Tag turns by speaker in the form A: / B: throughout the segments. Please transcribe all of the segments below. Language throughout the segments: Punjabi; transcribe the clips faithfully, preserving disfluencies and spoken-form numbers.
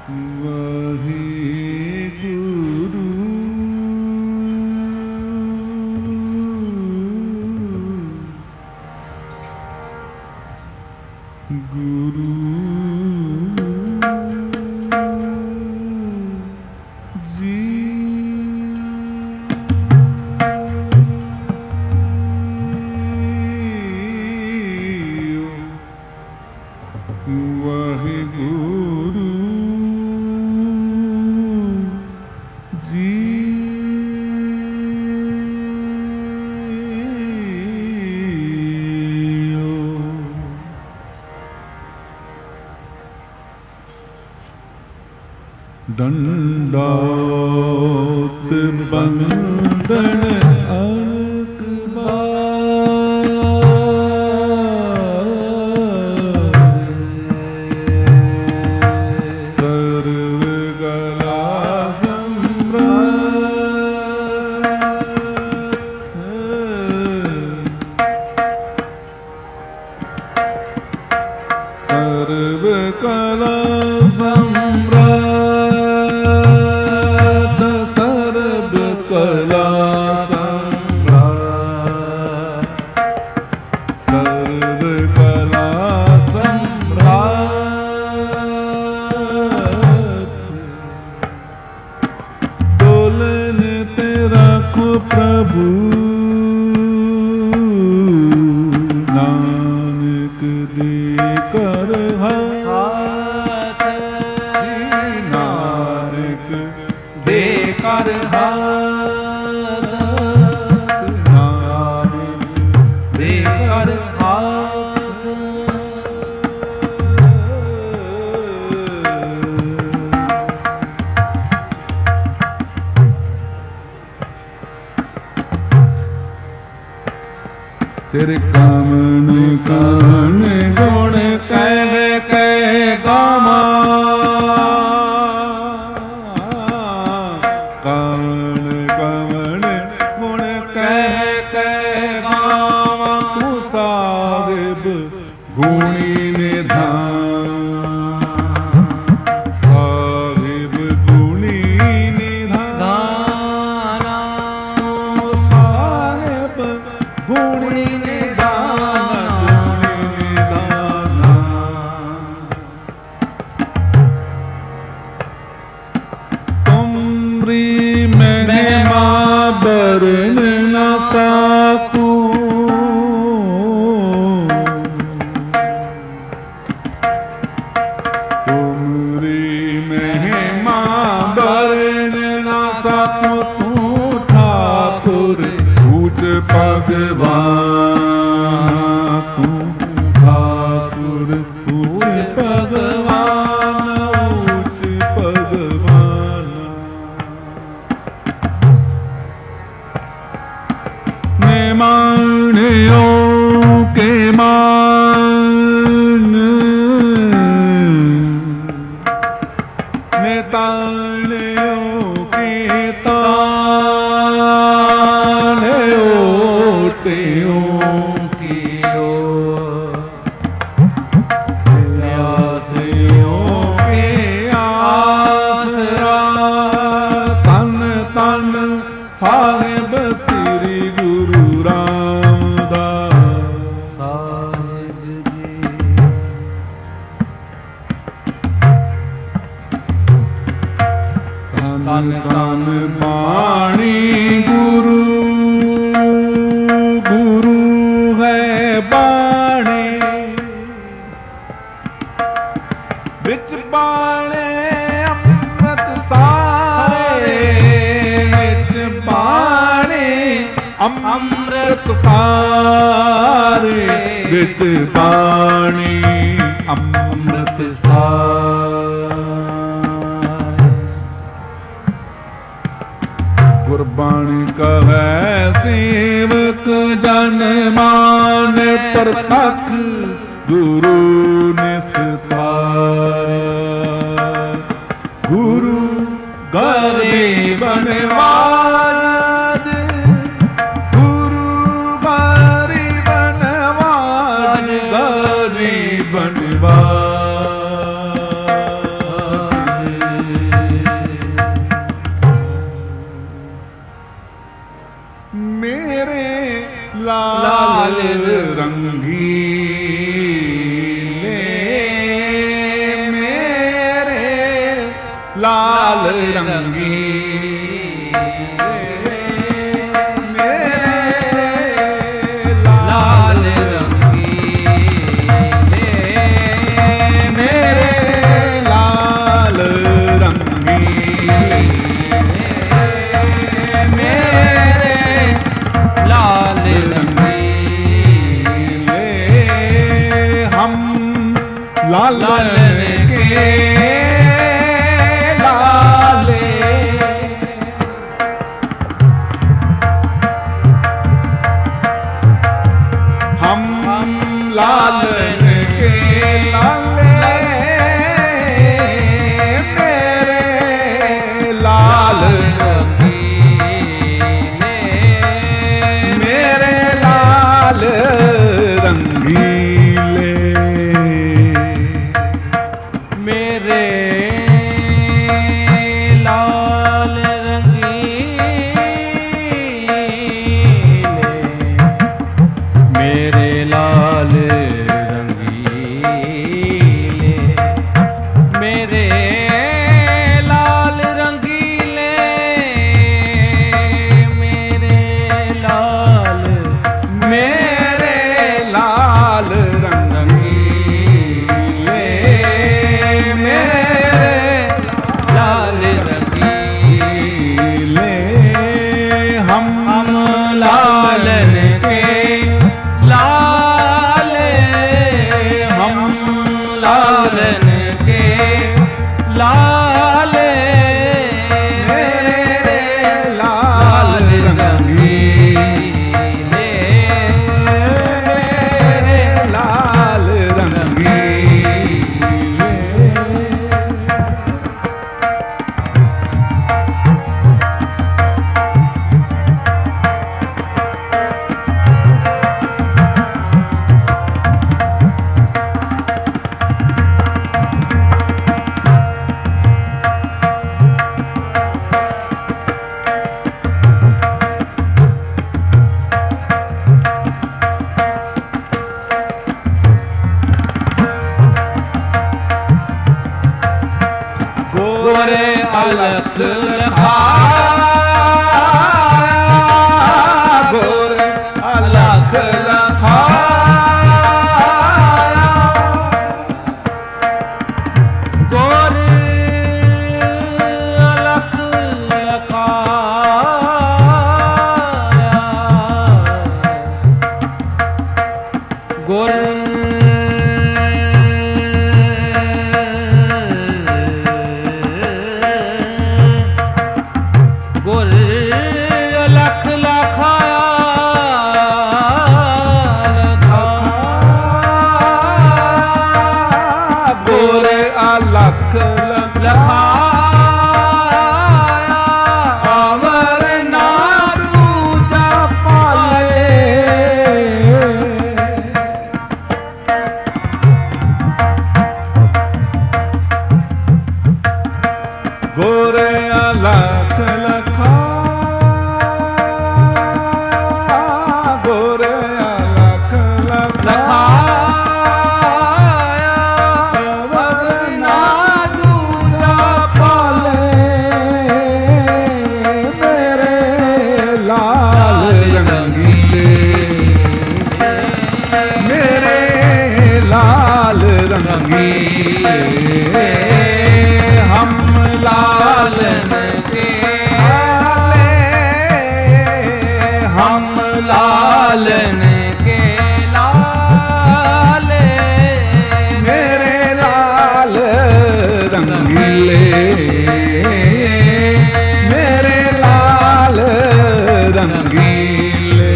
A: दंडौत बंदन अणक सर्व गला सम्राट सर्व कला प्रभु नानक दे कर हाथ, नानक दे कर हाथ, नानक दे कर हाथ। तेरे कामन कामन गुण कह कह गावा, कामन कामन गुण कह कह गावा। तू साहिब गुणी निधान, साहिब गुणी निधान, साहिब गुणी बरन न साकू, तुमरी महिमा बरन न साकू। तू ठाकुर ऊंच भगवान, तू ठाकुर ऊंच भगवान, ऊंच भगवान। मान्यो के मान, नेतान्यो के तान, ओटियों की ओ, आसियों के आसरा। तन तन साहिब श्री गुरु रामदास साहिब जी। तन तन बाणी गुरु, गुरु है बाणी, बिच बाणे अमृत सारे, बिच बाणे अमृत सारे, बिच बाणी अमृत सारे। गुरबाणी कहे सेवक जन मान, परतख गुरु निस्तार। गुरु गरीब नवाज, गुरु गरीब नवाज, गरीब नवाज। रंगी लालन के लाले हम लालन के लाले मेरे लाल रंगीले मेरे लाल रंगीले मेरे लाल रंगीले मेरे लाल रंगीले मेरे लाल रंगीले मेरे लाल मेरे लाल रंगीले लालन के लाले हम लालन के लाले मेरे लाल रंगीले मेरे लाल रंगीले गोरे अलख लखाया गोरे अलख लखाया गोरे अलख लखाया गोरे अलख लखाया अवर ना दूजा पाले गोरे अलख लखाया गोरे अलख लखाया रंगीले हम लालन के लाले हम लालन के लाले मेरे लाल रंगीले मेरे लाल रंगीले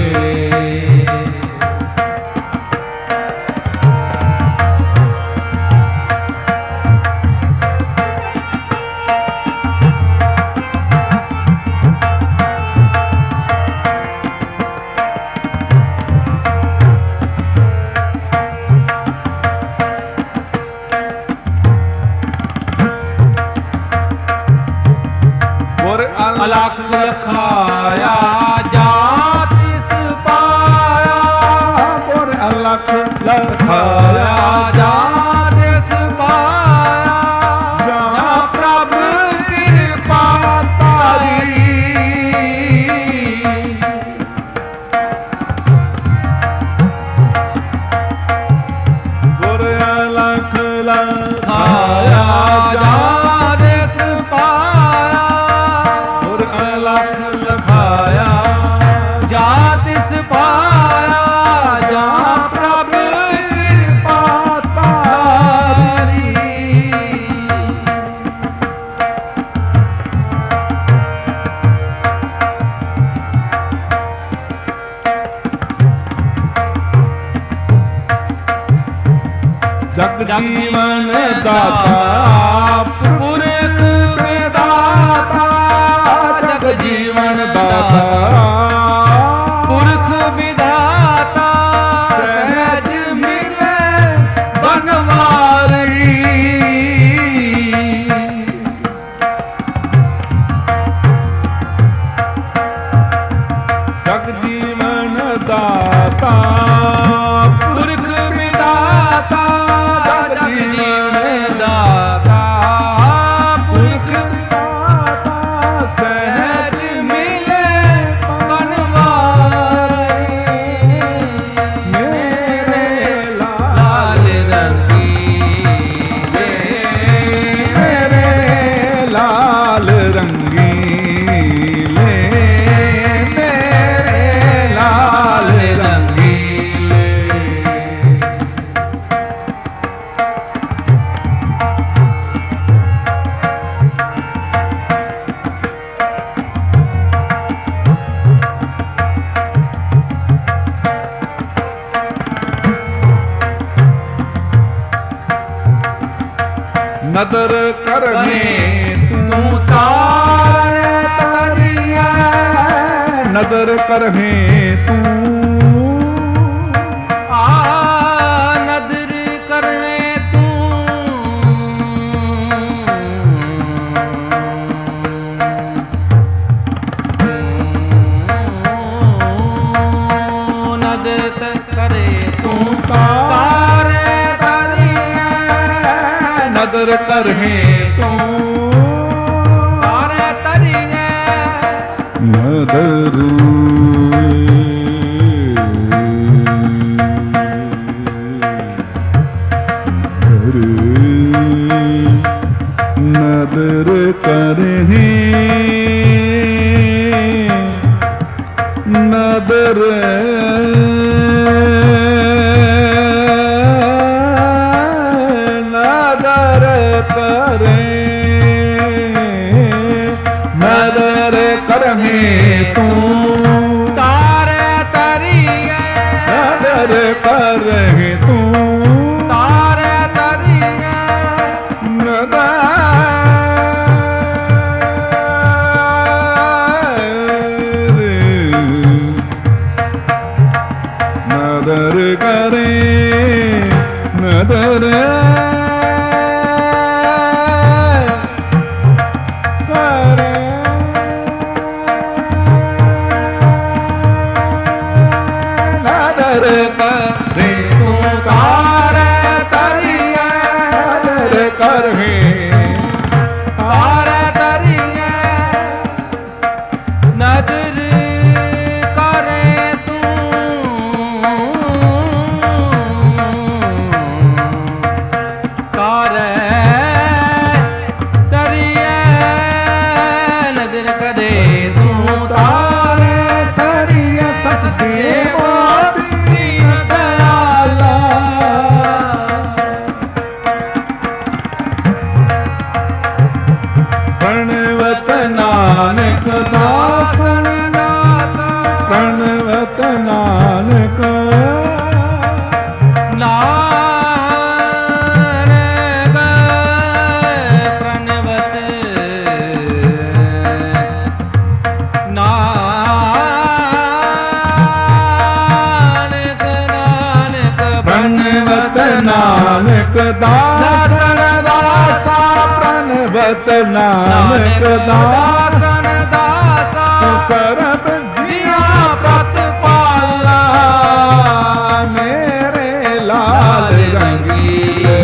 A: अलख लखाया जात इस पाया और अलख लखाया जात इस पाया जहाँ प्रभु कृपा ਜਗ ਜੀਵਨ ਦਾਤਾ ਪੁਰਖ ਵਿਦਾਤਾ ਜਗ ਜੀਵਨ ਦਾਤਾ ਪੁਰਖ ਵਿਦਾਤਾ ਸਹਿਜ ਮਿਲੇ ਬਨਵਾਰੀ ਜਗ ਜੀਵਨ ਦਾਤਾ ਪੁਰਖ ਵਿਦਾਤਾ ਜਗ ਜੀਵਨ ਦਾਤਾ ਪੁਰਖ ਵਿਦਾਤਾ ਸਹਿਜ ਮਿਲੇ ਬਨਵਾਰੀ ਮੇਰੇ ਲਾਲ ਰੰਗੀਲੇ ਮੇਰੇ ਲਾਲ ਰੰਗੀਲੇ ਮੇਰੇ ਲਾਲ ਰੰਗੀਲੇ ਨਦਰ ਕਰਨੇ ਤੂੰ ਤਾਰੇ ਤਰੀਆ ਨਦਰ ਕਰਨੇ ਤੂੰ ਆ ਨਦਰ ਕਰਨੇ ਤੂੰ ਨਦਰ ਕਰੇ ਤੂੰ ਤਾਰੇ ਤਰੀਆ ਨਦਰ ਕਰਹੇ ਤੂੰ ਤਾਰੇ ਤਰੀਏ ਨਦਰ ਨਦਰ ਕਰਹੇ ਨਦਰ ਨਦਰ ਕਰੇ ਨਦਰ ਕਰਹੇ ਤੂੰ ਤਾਰੇ ਤਰੀਏ ਨਦਰ ਕਰਹੇ ਤੂੰ ਤਾਰੇ ਤਰੀਏ ਨਦਰ ਨਦਰ ਕਰੇ ਨਦਰ ਪ੍ਰਣਵਤ ਨਾਨਕ ਦਾਸਨ ਦਾਸ ਪ੍ਰਣਵਤ ਨਾਨਕ ਨਾਨਕ ਪ੍ਰਣਵਤ ਨਾਨਕ ਨਾਨਕ ਪ੍ਰਣਵਤ ਨਾਨਕ ਦਾਸਨ ਦਾਸਾ ਪ੍ਰਣਵਤ ਨਾਨਕ ਦਾਸਨ ਦਾਸਾ ਸਰਬ ਜੀਆਂ ਪ੍ਰਤਪਾਲਾ ਮੇਰੇ ਲਾਲ ਰੰਗੀਲੇ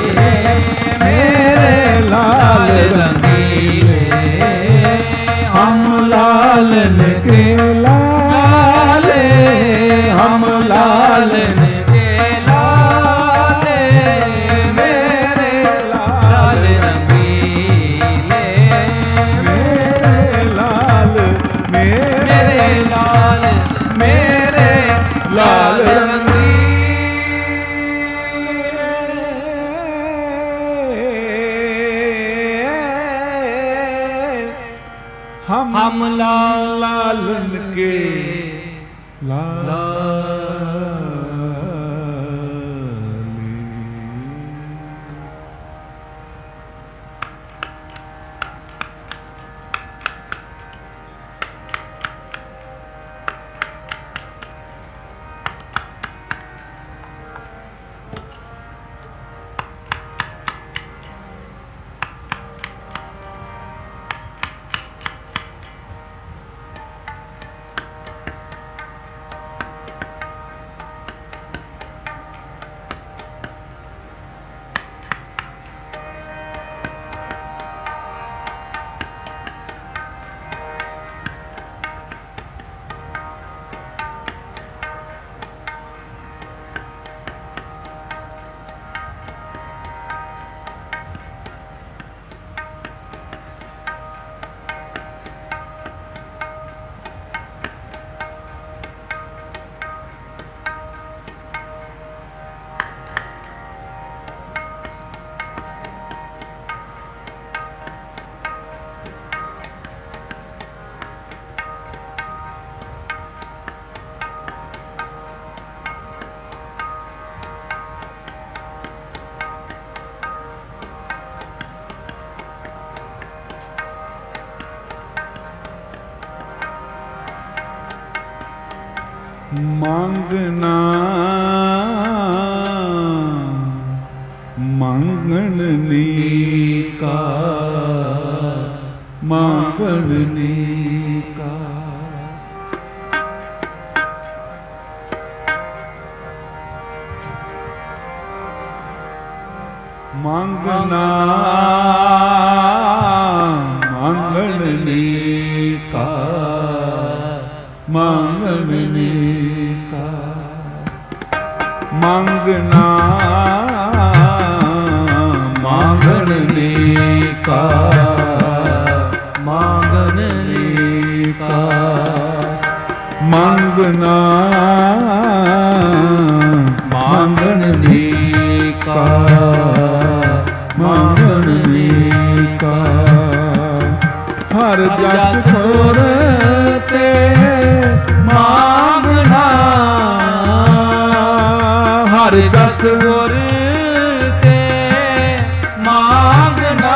A: ਮੇਰੇ ਲਾਲ ਰੰਗੀਲੇ ਹਮ ਲਾਲਨ ਕੇ ਲਾਲੇ ਹਮ ਲਾਲਨ ਲਾਲ ਰੰਗੀ ਹਮ ਹਮ ਲਾਲਨ ਕੇ ਲਾਲ ਮੰਗਣਾ ਮੰਗਣ ਨੀ ਕਾ ਮੰਗਣ ਨੀ ਕਾ ਮੰਗਣਾ ਮੰਗਣ ਨੀ ਕਾ ਮੰਗਣ ਨੀ ਕਾ ਮੰਗਣਾ ਮੰਗਣ ਨੀ ਕਾ ਮੰਗਣ ਨੀ ਕਾ ਮੰਗਣਾ ਮੰਗਣ ਨੀ ਕਾ ਮੰਗਣ ਨੀ ਕਾ ਹਰ ਜਸ ਖੋਰ ਤੇ ਮੰਗਣਾ ਹਰ ਜਸ ਖੋਰ ਤੇ ਮੰਗਣਾ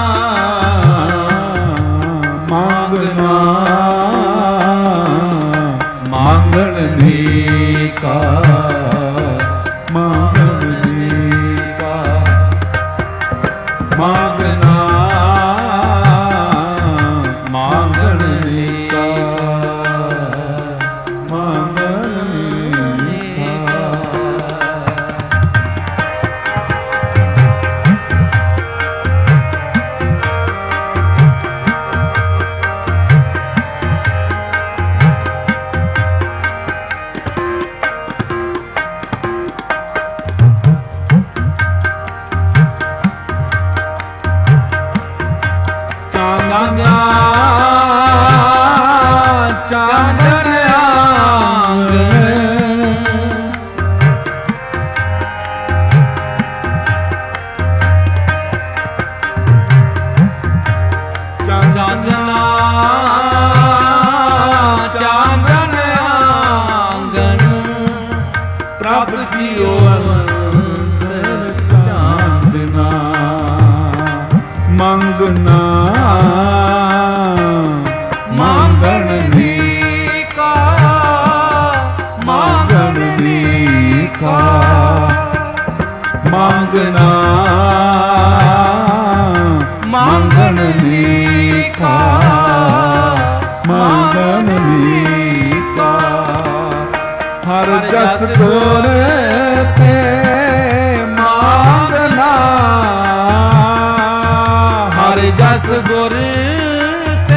A: ਮੰਗਣਾ ਮੰਗਣ ਨੀ ਕਾ ਮੰਗਣ ਨੀ ਕਾ ਮੰਗਣਾ ਮੰਗਣ ਨੀ ਕਾ ਮੰਗਣ ਨੀ ਕਾ ਚਾਂਦਨਾ ਚਾਂਦਨ ਆਂਗਣ ਚਾਂਦਨਾ ਚਾਂਦਨ ਆਂਗਣ ਪ੍ਰਭ ਜੀਓ ਅੰਤਰ ਚਾਂਦਨਾ ਮੰਗਣਾ ਮੰਗਣ ਨੀ ਕਾ ਮੰਗਣ ਨੀ ਕਾ ਮੰਗਣਾ ਮੰਗਣ ਨੀ ਕਾ ਮੰਗਣ ਨੀ ਕਾ ਹਰ ਜਸ ਗੁਰ ਤੇ ਮੰਗਣਾ ਹਰ ਜਸ ਗੁਰ ਤੇ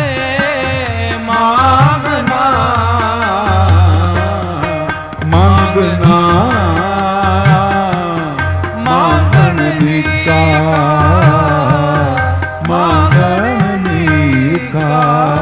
A: ਮੰਗਣਾ ਮੰਗਣਾ ਮੰਗਣ ਨੀ ਕਾ ਮੰਗਣ ਨੀ ਕਾ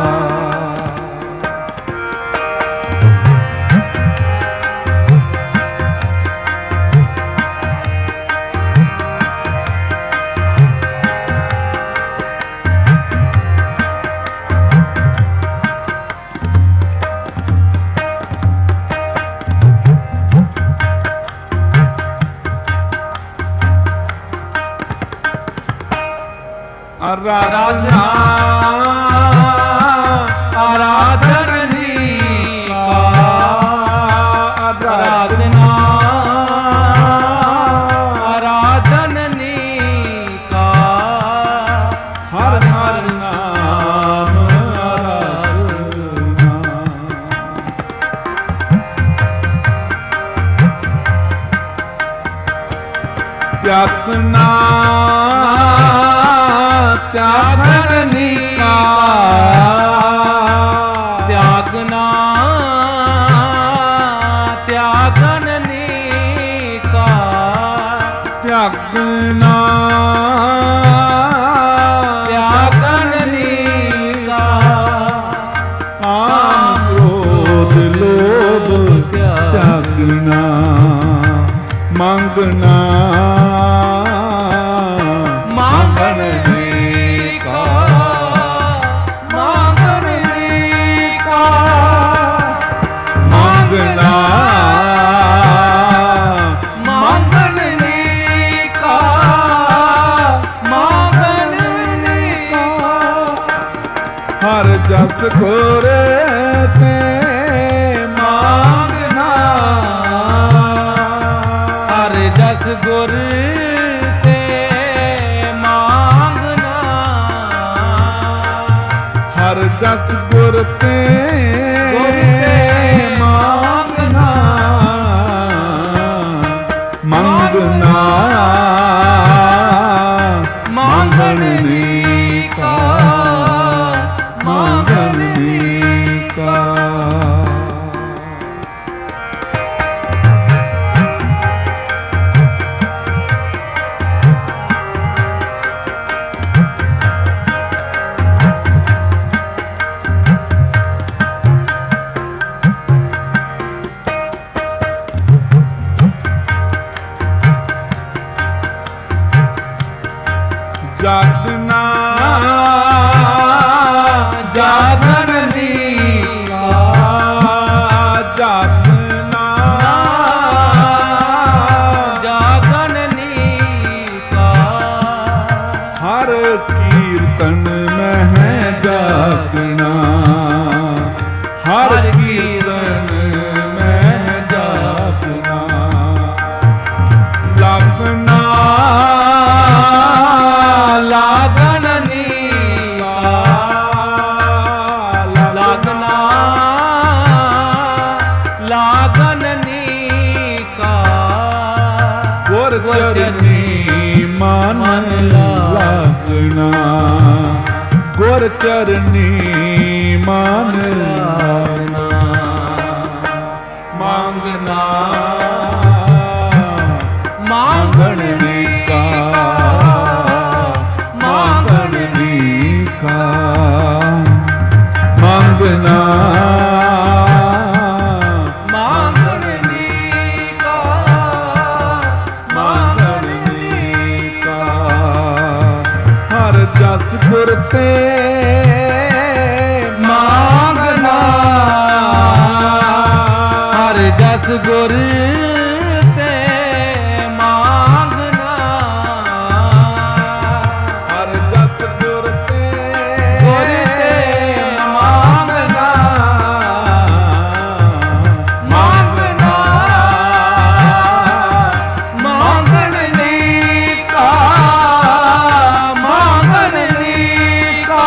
A: ਆਰਾਧਨਾ ਆਰਾਧਨ ਨੀ ਕਾ ਆਰਾਧਨਾ ਆਰਾਧਨ ਨੀ ਕਾ ਹਰ ਹਰ ਨਾਮ ਆਰਾਧਨਾ ਤਿਆਗਨਾ ਤਿਆਗਨ ਨੀ ਕਾ ਤਿਆਗਨਾ ਤਿਆਗਨ ਨੀ ਕਾ ਤਿਆਗਨਾ ਤਿਆਗਨ ਨੀ ਕਾ ਕਾਮ ਕ੍ਰੋਧ ਲੋਭ ਤਿਆਗਨਾ ਮੰਗਣਾ ਮੰਗਣ ਨੀ ਕਾ ਮੰਗਣ ਨੀ ਕਾ ਮੰਗਣਾ ਮੰਗਣ ਨੀ ਕਾ ਮੰਗਣ ਨੀ ਕਾ ਹਰ ਜਸ ਗੁਰ ਤੇ ਮੰਗਣਾ ਗੁਰ ਤੇ ਮੰਗਣਾ,
B: ਹਰ ਜਸ ਗੁਰ ਤੇ ਮੰਗਣਾ, ਮੰਗਣਾ ਮੰਗਣ ਨੀ ਕਾ, ਮੰਗਣ ਨੀ ਕਾ। ਜਾਗਣਾ ਜਾਗਣ ਨੀ ਕਾ, ਜਾਗਣਾ
A: ਜਾਗਣ ਨੀ ਕਾ।
B: ਹਰ ਕੀਰਤਨ ਮਹਿ ਜਾਗਣਾ, ਹਰ ਕੀਰਤਨ ਮਹਿ ਜਾਗਣਾ, ਲੱਗਣਾ
A: ਲਾਗਣ ਨੀ ਕਾ, ਲਾਗਣਾ ਲਾਗਣ ਨੀ ਕਾ।
B: ਗੁਰ ਚਰਨੀ ਮਨ ਲੱਗਣਾ, ਗੁਰ ਚਰਨੀ ਮਨ ਲੱਗਣਾ, ਮੰਗਣਾ ਮੰਗਣ ਨੀ ਕਾ, ਮੰਗਣ ਨੀ ਕਾ, ਮੰਗਣਾ
A: ਮੰਗਣ ਨੀ ਕਾ, ਮੰਗਣ ਨੀ
B: ਕਾ। ਹਰ ਜਸ ਗੁਰ ਤੇ ਮੰਗਣਾ,
A: ਹਰ ਜਸ ਗੁਰ ਤੇ ਮੰਗਣਾ,
B: ਹਰ ਜਸ ਗੁਰ ਤੇ
A: ਗੁਰ ਤੇ ਮੰਗਣਾ, ਮੰਗਣਾ ਮੰਗਣ ਨੀ ਕਾ, ਮੰਗਣ ਨੀ ਕਾ।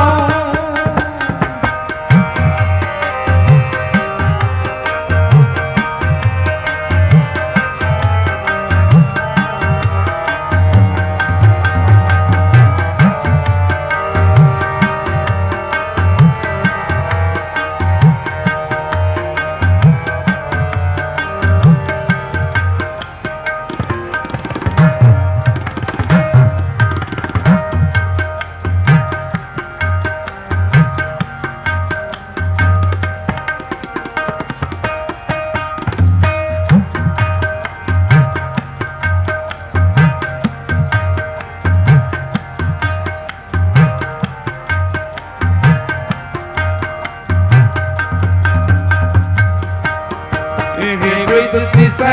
B: ਇਹ ਵਿਦ ਤਿਸੈ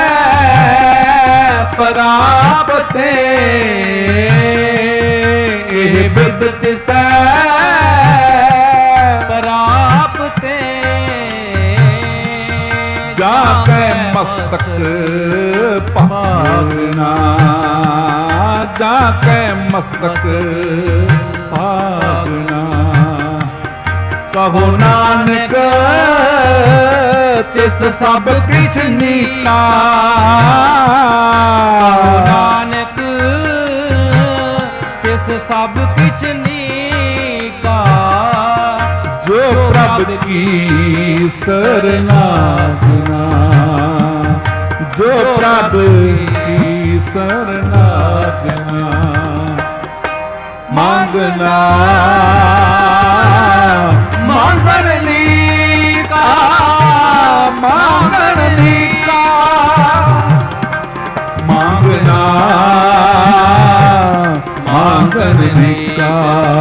B: ਪ੍ਰਾਪਤੇ, ਇਹ ਵਿਦ ਤਿਸੈ
A: ਪ੍ਰਾਪਤੇ,
B: ਜਾ ਕੇ ਮਸਤਕ ਭਾਗਣਾ, ਜਾ ਕੇ ਮਸਤਕ ਭਾਗਣਾ। ਕਹੋ ਨਾਨਕ ਤਿਸ ਸਭ ਕਿਛ ਨੀਤਾ,
A: ਨਾਨਕ ਤਿਸ ਸਭ ਕਿਛ ਨੀਕਾ।
B: ਜੋ ਪ੍ਰਭ ਕੀ ਸਰਨਾਗਨਾ, ਜੋ ਪ੍ਰਭ ਕੀ ਸਰਨਾਗਨਾ। ਮੰਗਣਾ ਮੰਗਣ ਨੀ ਕਾ, ਮੰਗਣ ਨੀ ਕਾ। ਮੰਗਣਾ ਮੰਗਣ ਨੀ ਕਾ,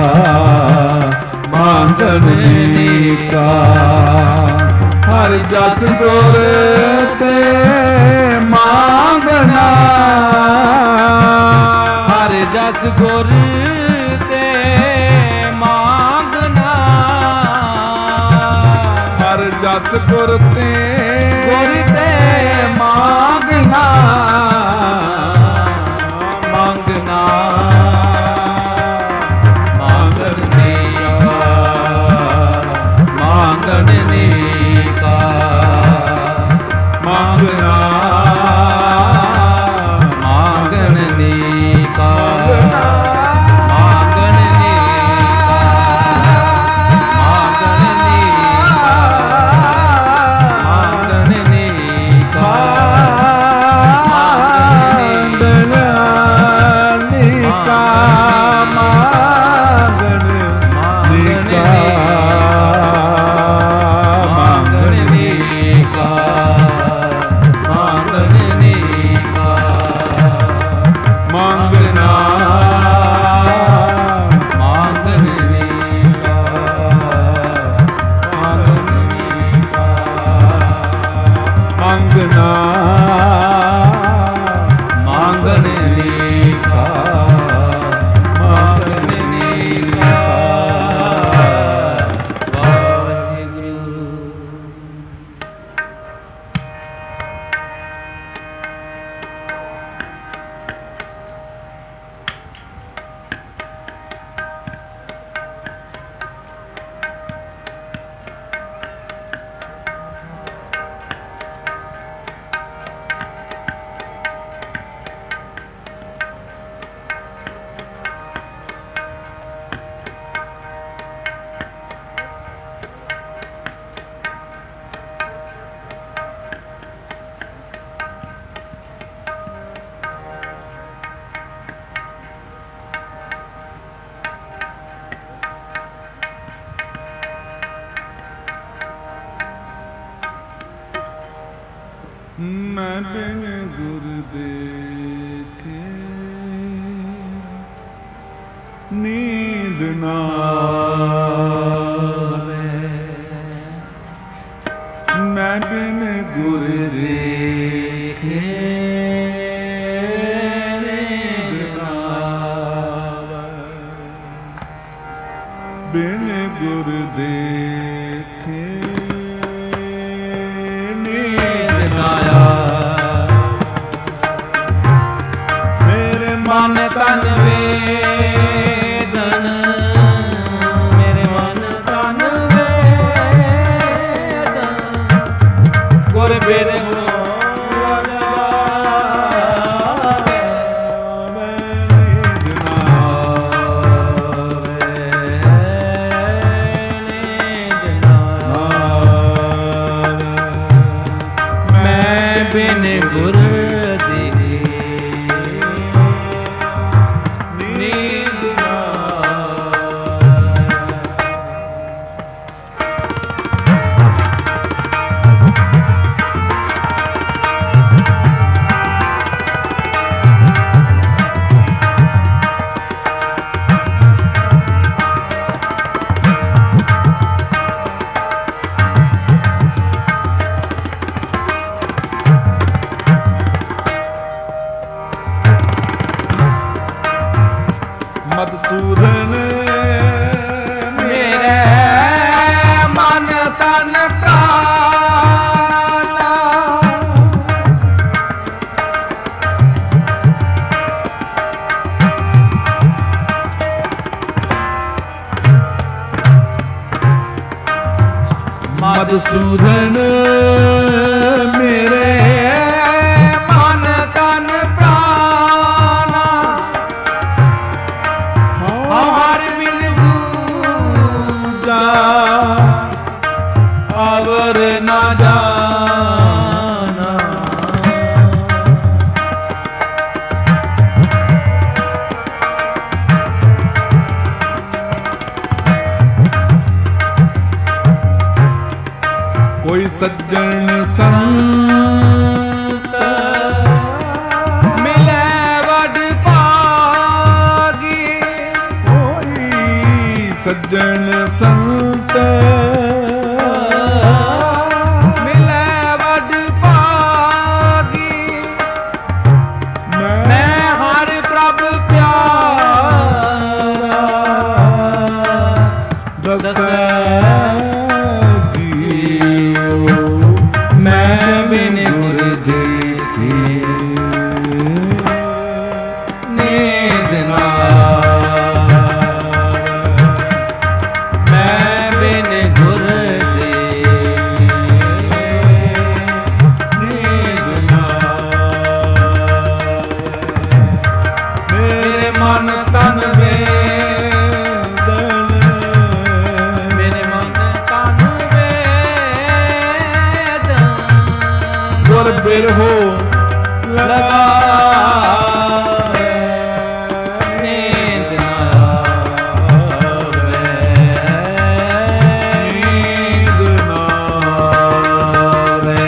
B: ਮੰਗਣ ਨੀ ਕਾ। ਹਰ ਜਸ ਗੁਰ ਤੇ ਮੰਗਣਾ,
A: ਹਰ ਜਸ ਗੁਰ ਤੇ ਮੰਗਣਾ,
B: ਹਰ ਜਸ ਗੁਰ ਤੇ
A: ਗੁਰ ਤੇ
B: ਮੰਗਣਾ। ਮੈਂ ਬਿਨ ਗੁਰ ਦੇਖੇ ਨੀਂਦ ਨਾ ਆਵੇ। ਮੈਂ ਬਿਨ ਗੁਰ ਦੇਖੇ ਨੀਂਦ ਨਾ ਆਵੇ। ਬਿਨ ਗੁਰ ਦੇਖੇ ਨੀਂਦ ਨਾ ਆਵੇ। ਮੇਰੇ ਮਨ ਤਨ ਵੇਦਨ, ਮੇਰੇ ਮਨ ਤਨ ਵੇਦਨ, ਗੁਰ ਬਿਨ ਬਿਨ ਗੁਰ ਦੇਖੇ ਨੀਂਦ ਨਾ ਮਧੂਸੂਦਨ ਮੇਰੇ ਮਨ ਤਨ ਪ੍ਰਾਨਾ, ਮਧੂਸੂਦਨ ਮੇਰੇ ਮਨ ਤਨ ਪ੍ਰਾਨਾ, ਹਰ ਮਿਲ ਜੂਜਾ ਅਵਰ ਨਾ ਜਾਨਾ। ਕੋਈ ਸੱਜਣ ਸੰਤ ਮਿਲੇ ਵਡ ਭਾਗੀ, ਕੋਈ ਸੱਜਣ ਸੰਤ ਮਿਲੇ ਵਡ ਭਾਗੀ। ਮੈਂ ਹਰ ਪ੍ਰਭ ਪਿਆਰਾ ਦਸੈ ਮੈਂ ਬਿਨ ਗੁਰ ਦੇਖੇ ਨੀਂਦ ਨਾ ਆਵੇ। ਮੈਂ ਬਿਨ ਗੁਰ ਦੇਖੇ ਨੀਂਦ ਨਾ ਆਵੇ। ਮੇਰੇ ਮਨ ਤਨ ਵੇਦਨ, ਮੇਰੇ ਮਨ ਤਨ ਗੁਰ ਬਿਰਹੋ ਲਗਾਵੇ। ਨੀਂਦ ਨਾ ਆਵੇ, ਨੀਂਦ ਨਾ ਆਵੇ।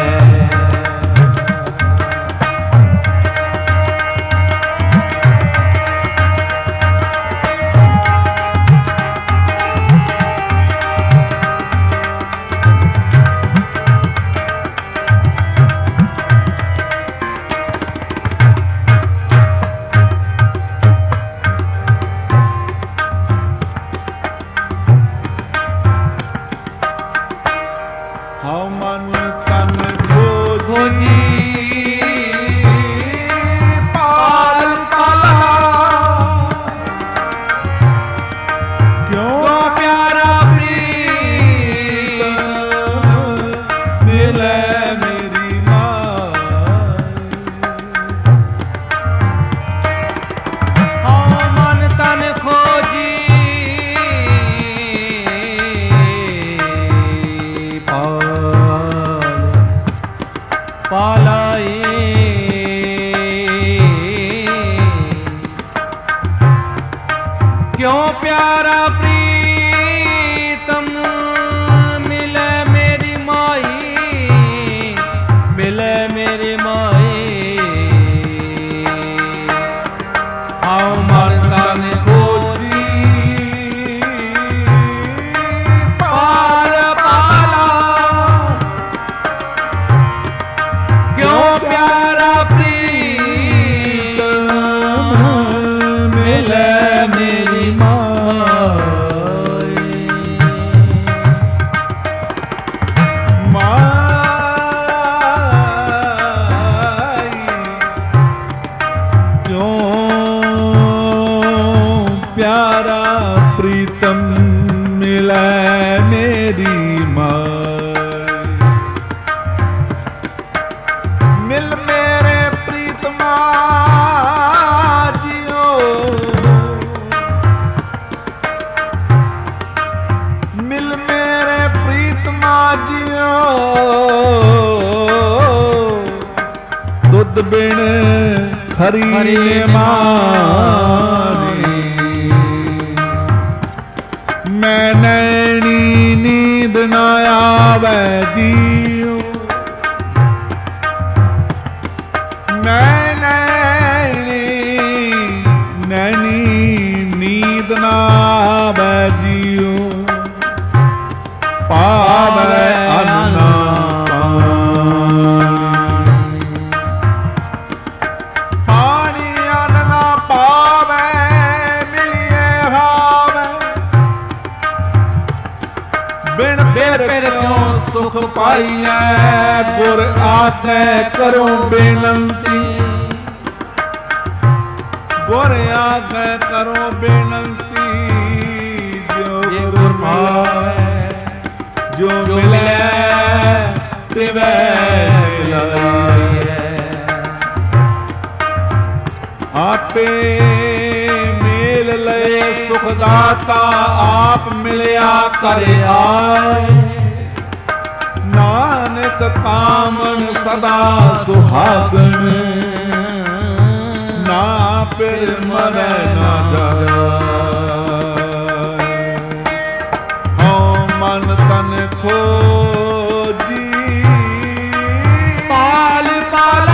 B: ਹਉ ਮਨ ਤਨ ਖੋਜੀ ਪਾਲ ਪਾਲਾ, ਕਿਉਂ ਪਿਆਰਾ ਪ੍ਰੀਤ ਮਿਲੇ ਮੇਰੀ ਮਾਈ। ਹਉ ਮਨ ਤਨ ਖੋਜੀ ਪਾਲਾਈ, ਕਿਉਂ ਪਿਆਰਾ ਪ੍ਰੀਤਮ ਮਿਲੇ ਮੇਰੀ ਮਾਈ, ਮਿਲੇ ਮੇਰੀ ਮਾਈ। प्यारा प्रीतम मिले मेरी माय। मिल मेरे प्रीतमा जियो, मिल मेरे प्रीतमा जियो, दुध बिन खरी मारी। मैं नैनी नींद न आवे जियो, मैं नैनी नैनी नींद न आवे जियो, पावे अन्ना सुख पाइए। गुर आखे करो बेनंती, गुर आखे करो बेनंती, जो गुर पाए जो मिले तिवे मिलाइए। आपे मेल लए सुखदाता, आप मिलिया करे आए। नानक कामन सदा सुहागन, ना फिर मरै ना जाए। हाँ मन तन खोजी पाल पाला,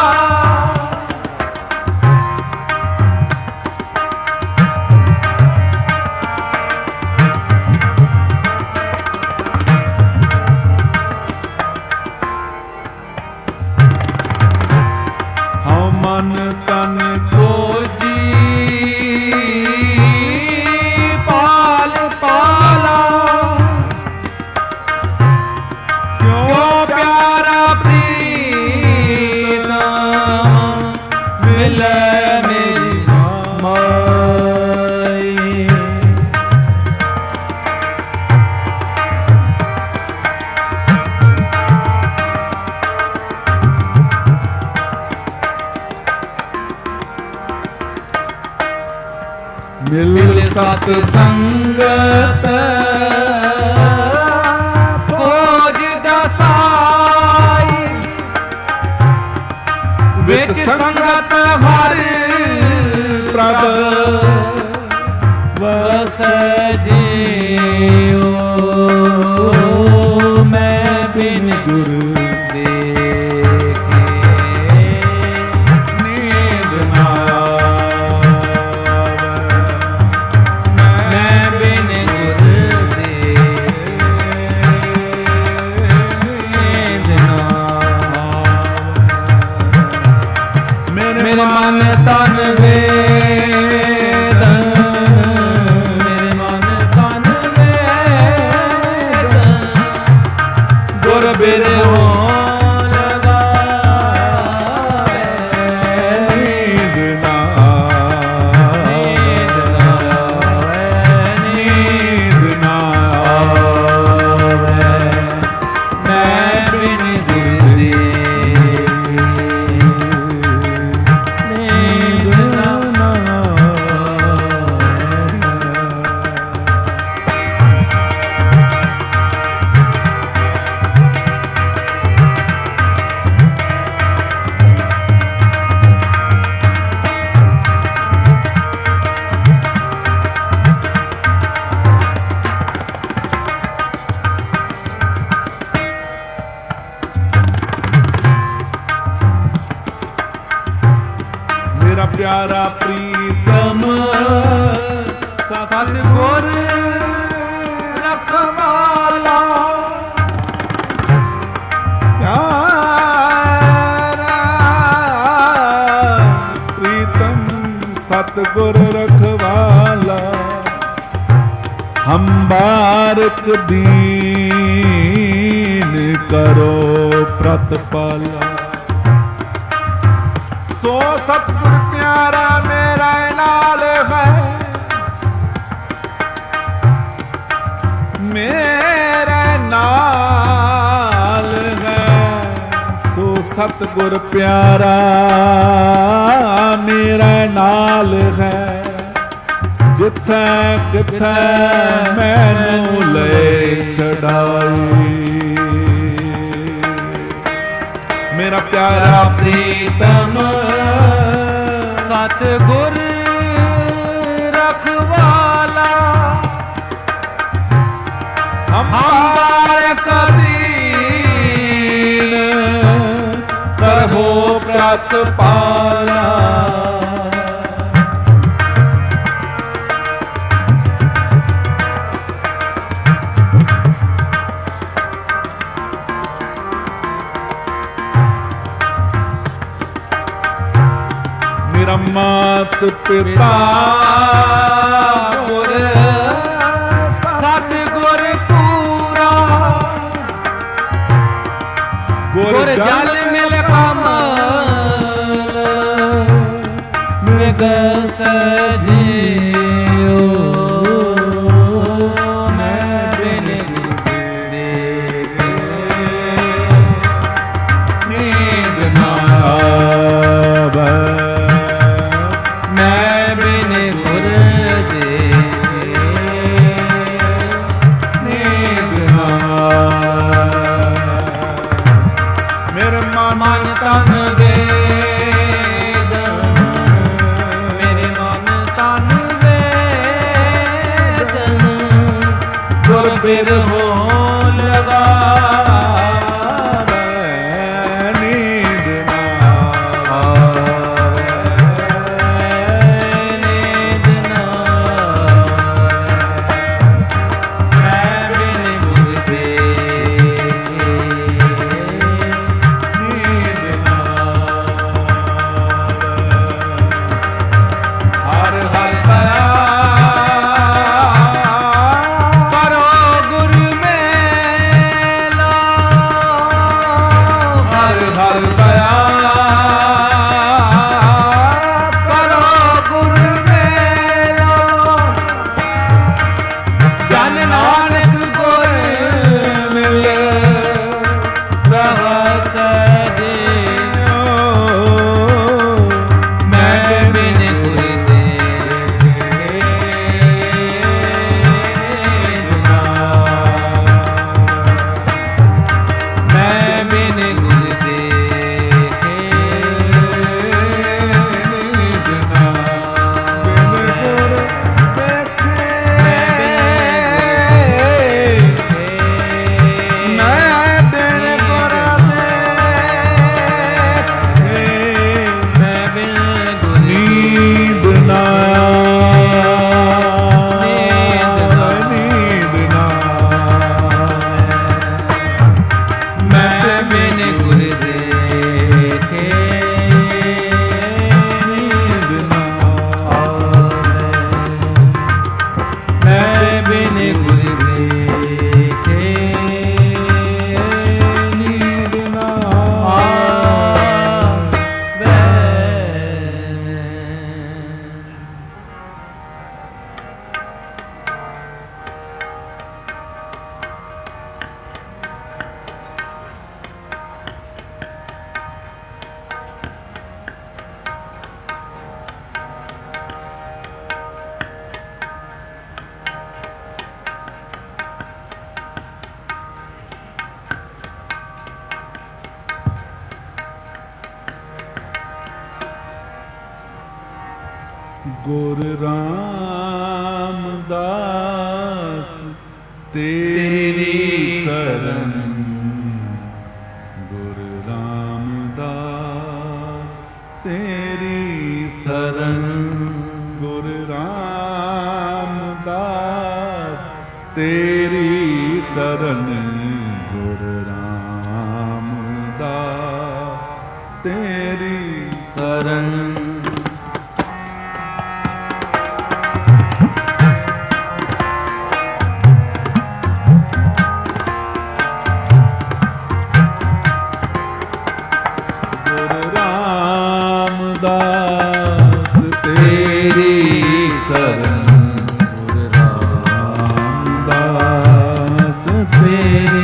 B: मन तन खोजी पाल पाला। क्यों प्यारा प्रीतम मिले मेरी माई। मिल सत संगत खोज दसाई, विच संगत हर प्रभ वस जियो। मैं बिन गुर देखे नींद ना, मेरे मन तन वेद, मेरे मन तन वेद, गुर बिन हो लगावे। नींद ना नींद ना नींद ना आवे। मैं बिन गुर प्यारा प्रीतम सतगुर रखवाला। प्यारा प्रीतम सतगुर रखवाला। हम बारक दीन करो प्रतिपाला। सो सतगुर प्यारा मेरा नाल है, ਸਤਿਗੁਰ ਪਿਆਰਾ ਮੇਰਾ ਨਾਲ ਹੈ, ਜਿੱਥੈ ਕਿਥੈ ਮੈਨੂੰ ਲੈ ਛਡਾਈ। ਮੇਰਾ ਪਿਆਰਾ ਪ੍ਰੀਤਮ
A: ਸਤਿਗੁਰ ਰਖਵਾਲਾ, ਹਮਾਰ ਕਦੀਨ
B: ਕਰਹੋ ਪ੍ਰਤਪਾਲਾ। ਮੇਰਾ ਮਾਤ ਪਿਤਾ ਗੁਰ
A: ਸਤਿਗੁਰ ਪੂਰਾ, ਗੁਰ ਜਲ ਮਿਲ ਕਮਲ ਮਿਗ ਸਜਿਓ। ਮੈਂ ਬਿਨ ਦੇਖੇ ਨੀਂਦ ਨਾ
B: ਆਵੈ,
A: ਮੈਂ ਬਿਨ ਗੁਰ ਦੇ
B: ਨੀਂਦ ਨਾ ਮੇਰੇ ਮਨ
A: ਤਨ ਵੇਦ, ਮੇਰੇ ਮਨ ਤਨ ਵੇਦਨ ਗੁਰ ਬਿਰਹੋ ਲਗਾਵੇ।
B: ਨੀਂਦ ਨਾ
A: ਆਵੇ, ਨੀਂਦ ਨਾ ਆਵੇ, ਮੈਂ ਬਿਨ ਗੁਰ ਦੇਖੇ
B: ਨੀਂਦ ਨਾ ਹਰ ਹਰ ਦਇਆ
A: ਕਰੋ ਗੁਰ ਮੇਲਾ,
B: ਹਰ ਹਰ ਦਇਆ
A: ਕਰੋ ਗੁਰ ਮੇਲਾ। ਜਨ ਨਾਨਕ ਗੁਰ
B: ਮਿਲੇ
A: ਰਹਸ ਜਿਉ, ਮੈਂ ਬਿਨ ਗੁਰ ਦੇਖੇ ਨਾ, ਮੈਂ ਬਿਨ ਗੁਰ ਦੇਖੇ
B: ਨੀਂਦ ਨਾ ਬਿਨ ਗੁਰ ਦੇਖੇ ਮੈਂ ਬਿਨ ਗੁਰ ਦੇਖੇ
A: ਮੈਂ ਬਿਨ ਗੁਰ
B: ਨੀਂਦ ਨਾ ਨੀਂਦ ਨਾ
A: ਮੈਂ ਬਿਨ ਗੁਰ ਦੇਖੇ
B: ਨੀਂਦ ਨਾ
A: ਆਵੇ, ਮੈਂ ਬਿਨ ਗੁਰ ਦੇਖੇ
B: ਨੀਂਦ ਨਾ
A: ਆਵੇ।
B: ਗੁਰ ਰਾਮਦਾਸ ਤੇਰੀ ਸ਼ਰਨ, ਗੁਰ ਰਾਮਦਾਸ ਤੇਰੀ
A: ਸਰਨ,
B: ਗੁਰ ਰਾਮਦਾਸ ਤੇਰੀ ਸ਼ਰਨ, ਗੁਰ ਰਾਮਦਾਸ ਤੇਰੀ
A: ਸਰਨ।
B: ਗੁਰ ਰਾਮਦਾਸ ਤੇਰੀ ਸ਼ਰਨ, ਗੁਰ ਰਾਮਦਾਸ ਤੇਰੀ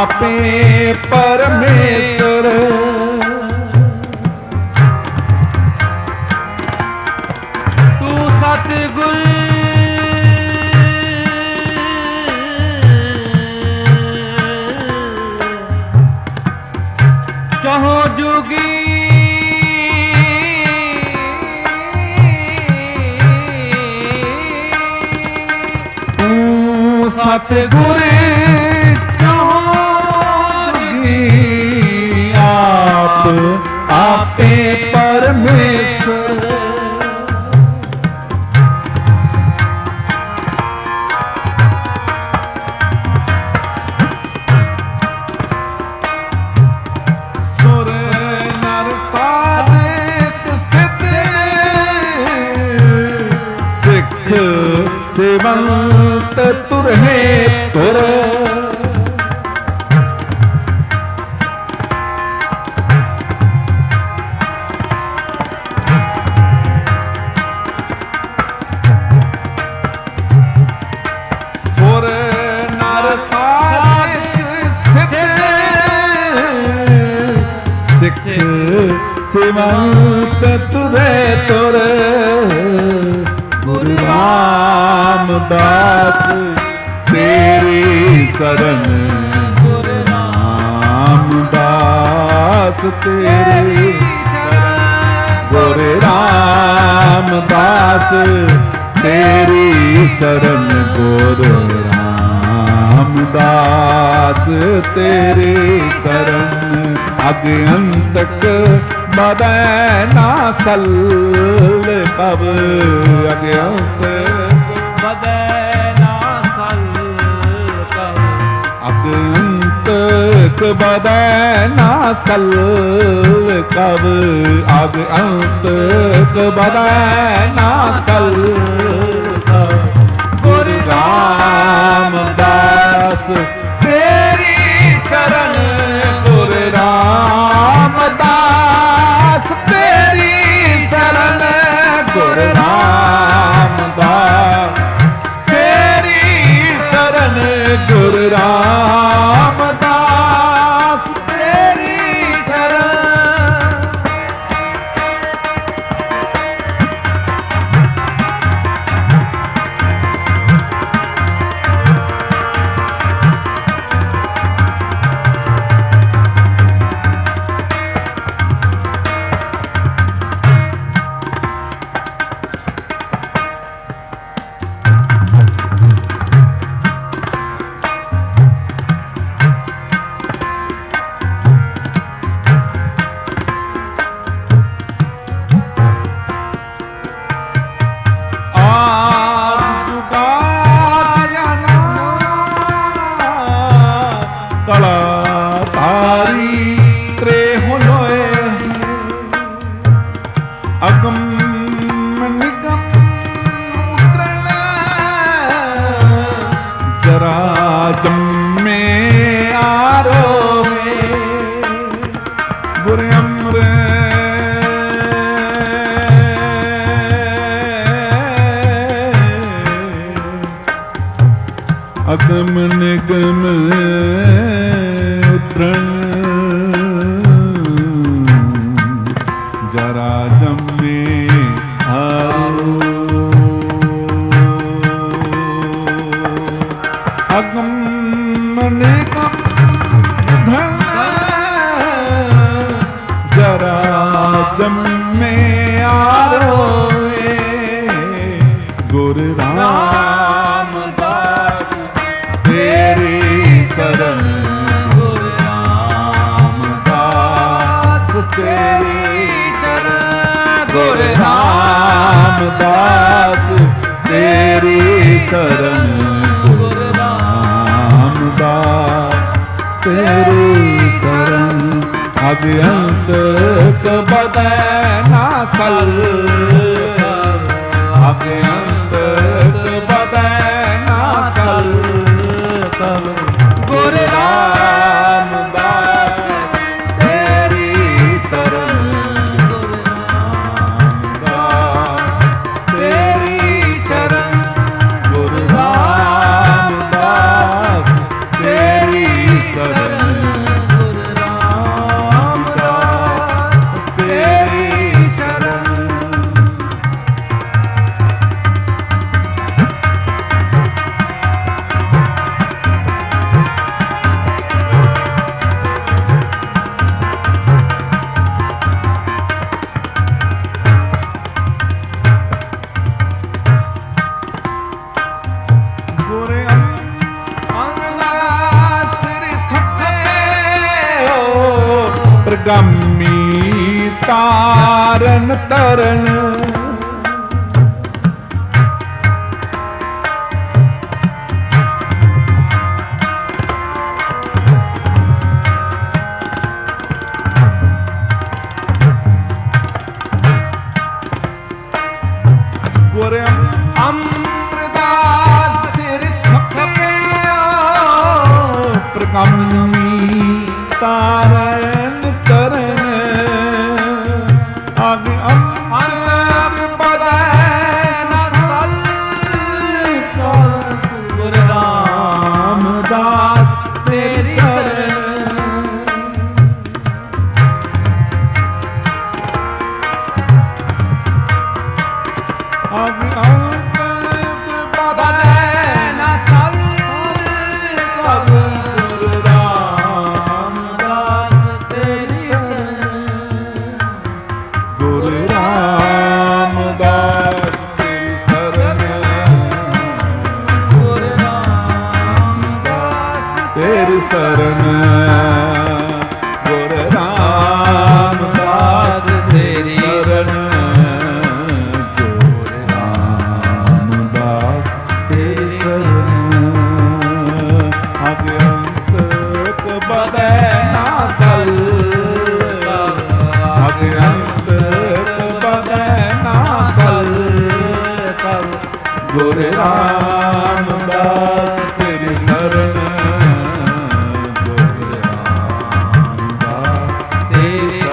B: आपे परमेश्वर
A: तू सतगुर चहो जुगी
B: सतगुर जोगी आप आपे परमेश्वर सुर नर साधक सिद्ध सिख सेवंत तुरहे तुर सुर नर साधक सिख सेवंत तुरे तुर गुरु रामदास तेरी शरण गुरु रामदास तेरी शरण गुरु रामदास तेरी शरण गुरु रामदास तेरी शरण अग अंतक बदै ना सल कब अग अंतक
A: बदै ना सल कब
B: अग अंतक बदै ना सल कब अग अंतक बदै ना सल कब गुरु रामदास तेरी शरण गुरु रामदास तेरी शरण गुरु रामदास तेरी शरण गुरु रामदास तेरी शरण अगम निगम उतरण जरा जमे हारो अगम निगम उतरण जरा जमे आरो गुरु रामदास तेरी शरण गुरु रामदास तेरी शरण गुरु रामदास तेरी शरण गुरु रामदास तेरी शरण अभ्यंत बदै ना सल अभ्यंत बदै ना सल गुरु रामदास तेरी शरण गुरु रामदास तेरी शरण गुरु रामदास तेरी शरण ਗੁਰ ਅੰਗਦਾਸ ਤੇਰੇ ਥੱਕੇ ਹੋ ਪ੍ਰਗਾਮੀ ਤਾਰਨ ਤਰਨ ਗੁਰ ਅਮਰਦਾਸ ਤੇਰੇ ਥੱਕੇ ਪ੍ਰਗਾਮੀ ਤਾਰਨ ਤਰਨ ਆਗੇ ਅੰਤ ਬਦੈ ਨਾ ਸਲ ਗੁਰ ਰਾਮਦਾਸ ਤੇਰੀ ਸ਼ਰਨ ਆਗੇ ਅੰਤ ਬਦੈ ਨਾ ਸਲ ਗੁਰ ਰਾਮਦਾਸ ਤੇਰੀ ਸ਼ਰਨ ਗੁਰ ਰਾਮਦਾਸ ਤੇਰੀ ਸ਼ਰਨ ਗੁਰ ਰਾਮਦਾਸ ਤੇਰੀ ਸ਼ਰਨ ਗੁਰ ਰਾਮਦਾਸ ਤੇਰੀ ਸ਼ਰਨ ਗੁਰ ਰਾਮਦਾਸ ਤੇਰੀ ਸ਼ਰਨ ਆਗੇ ਅੰਤ ਬਦੈ ਨਾ ਸਲ ਆਗੇ ਅੰਤ ਬਦੈ ਨਾ ਸਲ ਗੁਰ ਰਾਮਦਾਸ ਤੇਰੀ ਸ਼ਰਨ ਗੁਰ ਰਾਮਦਾਸ ਤੇਰੀ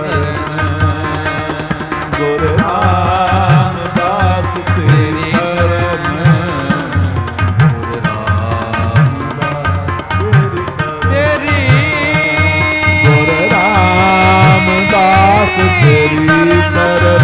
B: ਸ਼ਰਨ ਗੁਰ ਰਾਮਦਾਸ ਤੇਰੀ ਸ਼ਰਨ ਗੁਰ ਰਾਮਦਾਸ ਤੇਰੀ ਸ਼ਰਨ ਗੁਰ ਰਾਮਦਾਸ ਤੇਰੀ ਸ਼ਰਨ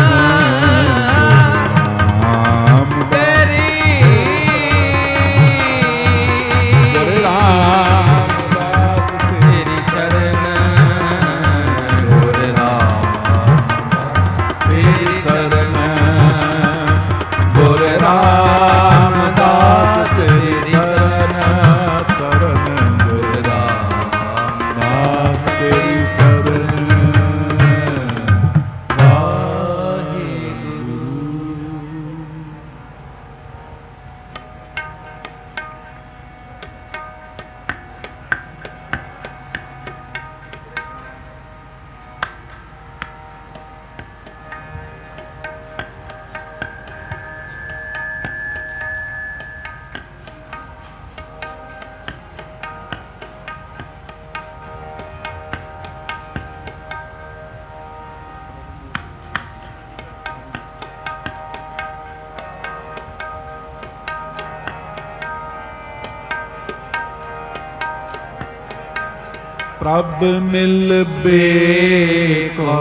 B: ਪ੍ਰਭ ਮਿਲ ਬੇਕੋ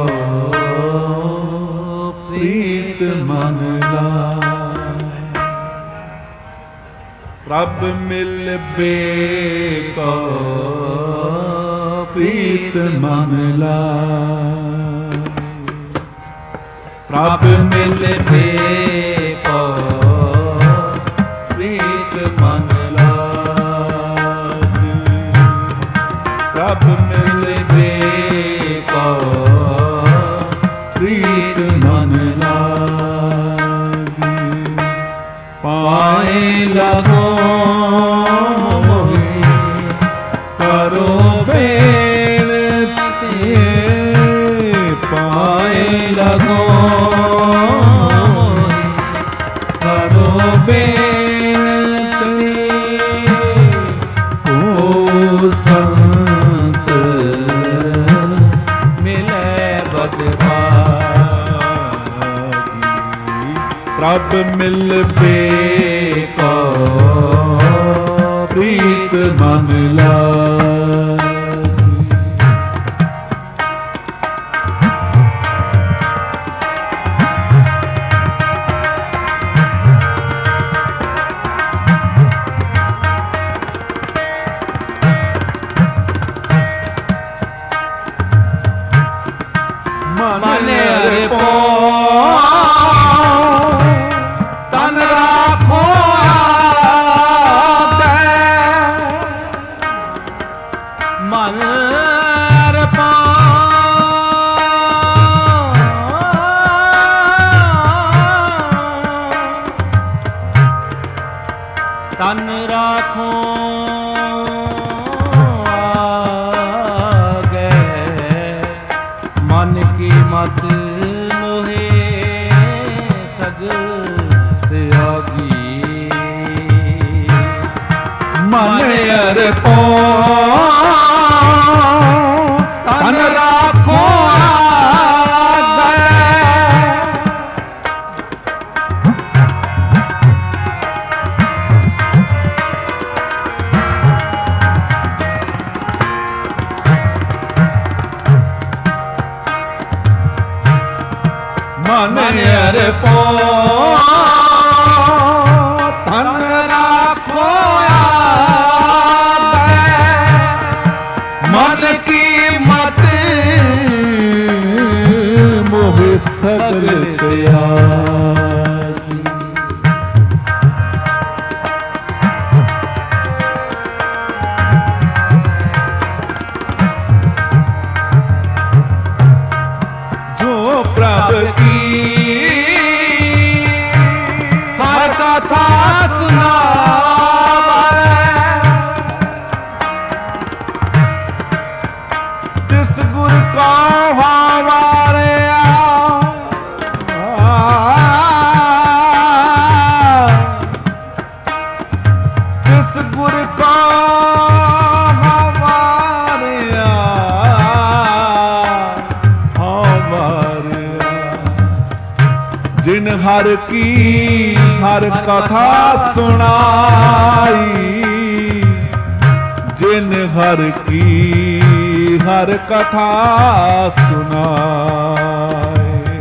B: ਪ੍ਰੀਤ ਮਨ ਲਾਇ ਪ੍ਰਭ ਮਿਲ ਬੇਕੋ ਪ੍ਰੀਤ ਮਨ ਲਾਇ ਪ੍ਰਭ ਮਿਲ ਬੇਕੋ ਪ੍ਰੀਤ ਮਨ ਪ੍ਰਭ ਮਿਲ ਬੇਕੋ ਪ੍ਰੀਤ ਮਨ ਲਾਗੀ ਪਾਏ ਲਗੋ ਮੋਹਿ ਕਰੋ ਬੇਨਤੀ ਪਾਏ ਲਗੋ ਕਰੋ ਬੇਨਤੀ ਓ ਸੰਤ ਪ੍ਰਭ ਮਿਲ ਬੇਕੋ ਪ੍ਰੀਤ ਮਨ ਲਾਗੀ ਮਨ ਅਰਪੋ ਤਨ ਰਾਖੋ ਆਪ ਮਨ ਅਰਪੋ ਤਨ ਰਾਖੋ ਆਗੇ ਮਨ ਅਰਪੋ ਤਨ ਰਾਖੋ ਮਨ ਕੀ ਮਤ ਮੋਹ ਸਗਲ ਤਿਆਗੀ ਜੋ ਪ੍ਰਭ ਕੀ ਹਰ ਕਥਾ ਸੁਨਾਵੇ ਤਿਸ ਗੁਰ ਕਾ ਵਾਰਿਆ ਤਿਸ ਗੁਰ ਕਾ ਵਾਰਿਆ ਵਾਰਿਆ ਜਿਨ ਹਰ ਕੀ ਹਰ ਕਥਾ ਸੁਣਾਈ ਜਿਨ ਹਰ ਕੀ ਹਰ ਕਥਾ ਸੁਨਾਏ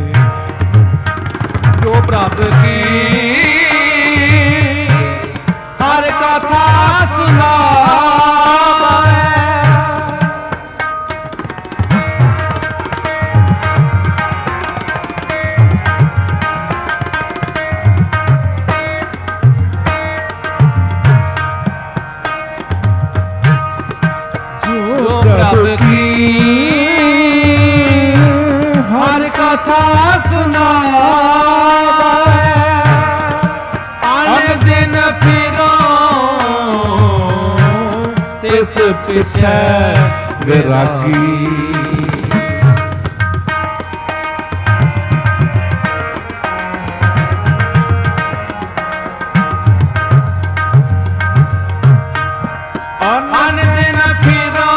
B: ਜੋ ਪ੍ਰਭ ਕੀ ਹਰ ਕਥਾ ਸੁਨਾਵੇ ਪ੍ਰਭ ਕੀ ਹਰ ਕਥਾ ਸੁਨਾਵੇ ਅਨ ਦਿਨ ਫਿਰੋ ਤਿਸ ਪਿਛੈ ਵਿਰਾਗੀ ਅਨ ਦਿਨ ਫਿਰੋ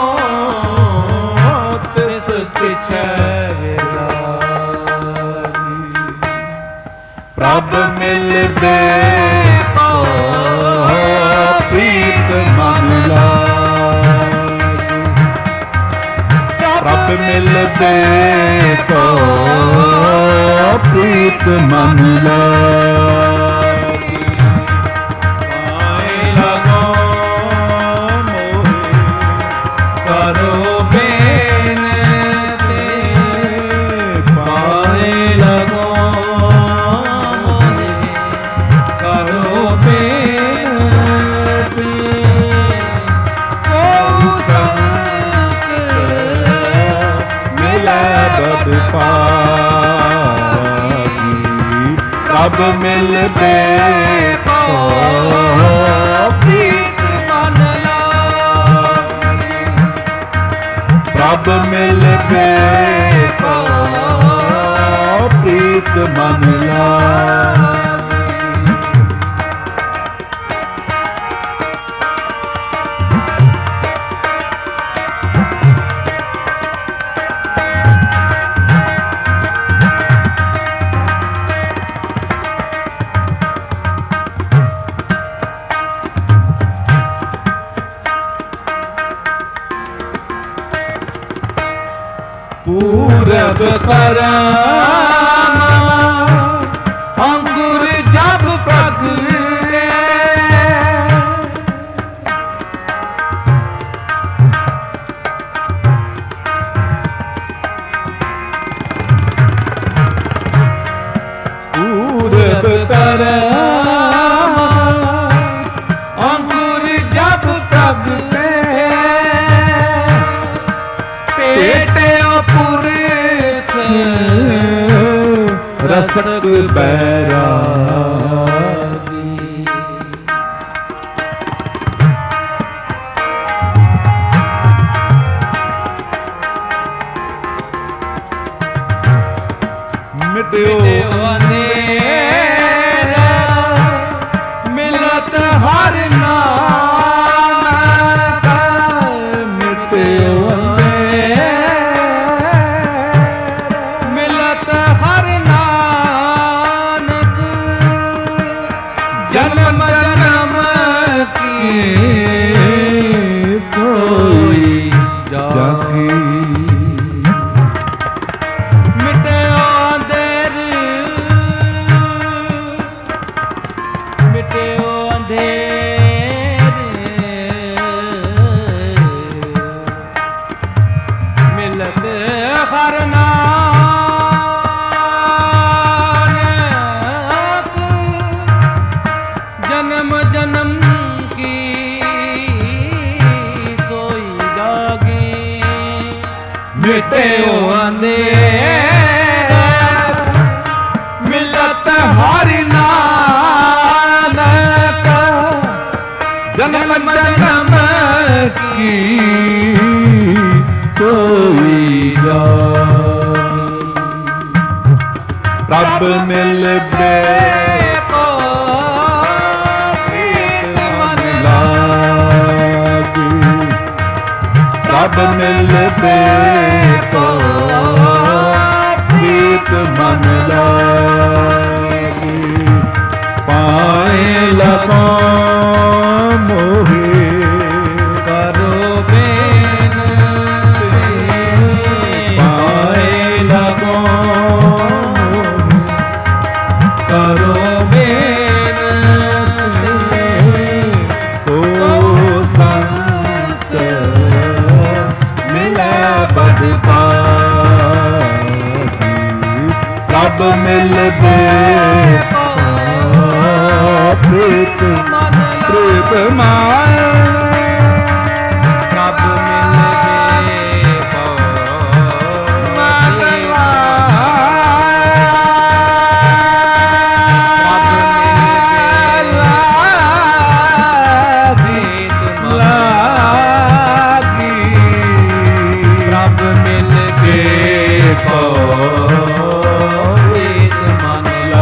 B: ਤਿਸ ਪਿਛੈ ਵਿਰਾਗੀ ਪ੍ਰਭ ਮਿਲਦੇ ਕੋ ਪ੍ਰੀਤ ਮਨ ਲਾਗੀ ਪ੍ਰਭ ਮਿਲਦੇ ਕੋ ਪ੍ਰੀਤ ਮਨ ਲਾਗੀ ਆਏ ਲਗੋ ਕਰੋ ਬੇਨਤੀ ਪਾਏ ਲਗੋ ਮੋਹਿ ਕਰੋ ਬੇਨਤੀ ਕੋ ਸੰਤ ਮਿਲੈ ਬਦ ਪਾਗੀ ਪ੍ਰਭ ਮਿਲਦੇ ਕੋ ਪ੍ਰੀਤ ਮਨ ਲਾਗੀ ਪ੍ਰਭ ਮਿਲਦੇ ਕੋ ਪ੍ਰੀਤ ਮਨ ਲਾਗੀ ਪੂਰਬ ਕਰਾਂ ਅੰਗੁਰ ਜਬ ਪ੍ਰਗਟੇ ਪੂਰਬ ਕਰਾਂ ਅੰਗੁਰ ਜਬ ਪ੍ਰਗਟੇ ਪੁਰਖ ਰਸਕ ਬੈਰਾਗੀ ਮਿਟਿਓ ਅਨੇਰਾ ਮਿਲਤ ਹਰ ਨਾਮ ਕੀ ਸੋਈ ਜਾਗੀ।
A: ਮਿਟਿਓ ਅੰਧੇਰ ਮਿਟਿਓ ਅੰਧੇਰ ਮਿਲਤ ਹਰ ਨਾਨਕ ਜਨਮ ਜਨਮ ਕੀ ਸੋਈ ਜਾਗੀ।
B: ਮਿਟਿਓ ਅੰਧੇਰ ਮਿਲਤ ਹਰਿ ਨਾਨਕ ਜਨਮ ਜਨਮ ਕੀ ਸੋਈ ਜਾਗੀ। ਰੱਬ ਮਿਲ ਬੇ
A: ਕੋ ਪ੍ਰੀਤ ਮਨ
B: ਲਾਗੀ। ਰੱਬ ਮਿਲ ਬੇ ਕੋ ਪ੍ਰੀਤ ਮਨ ਲਾਗੀ। ਪਾਏ ਲਗੋ ਮੋਹੇ
A: ਕਰੋ ਬੇਨਤੀ
B: ਪਾਏ ਲਗੋ
A: ਕਰੋ ਬੇਨਤੀ
B: ਕੋ ਸੰਤ ਮਿਲੈ ਬਦ ਪਾਗੀ। ਰੱਬ ਮਿਲ ਬੇ ਪ੍ਰੀਤ ਪ੍ਰੀਤ ਮਾਨ
A: ਰੱਬ ਮਿਲ ਬੇ ਰੱਬ ਮਿਲ ਕੇ ਪ੍ਰੀਤ ਮਨ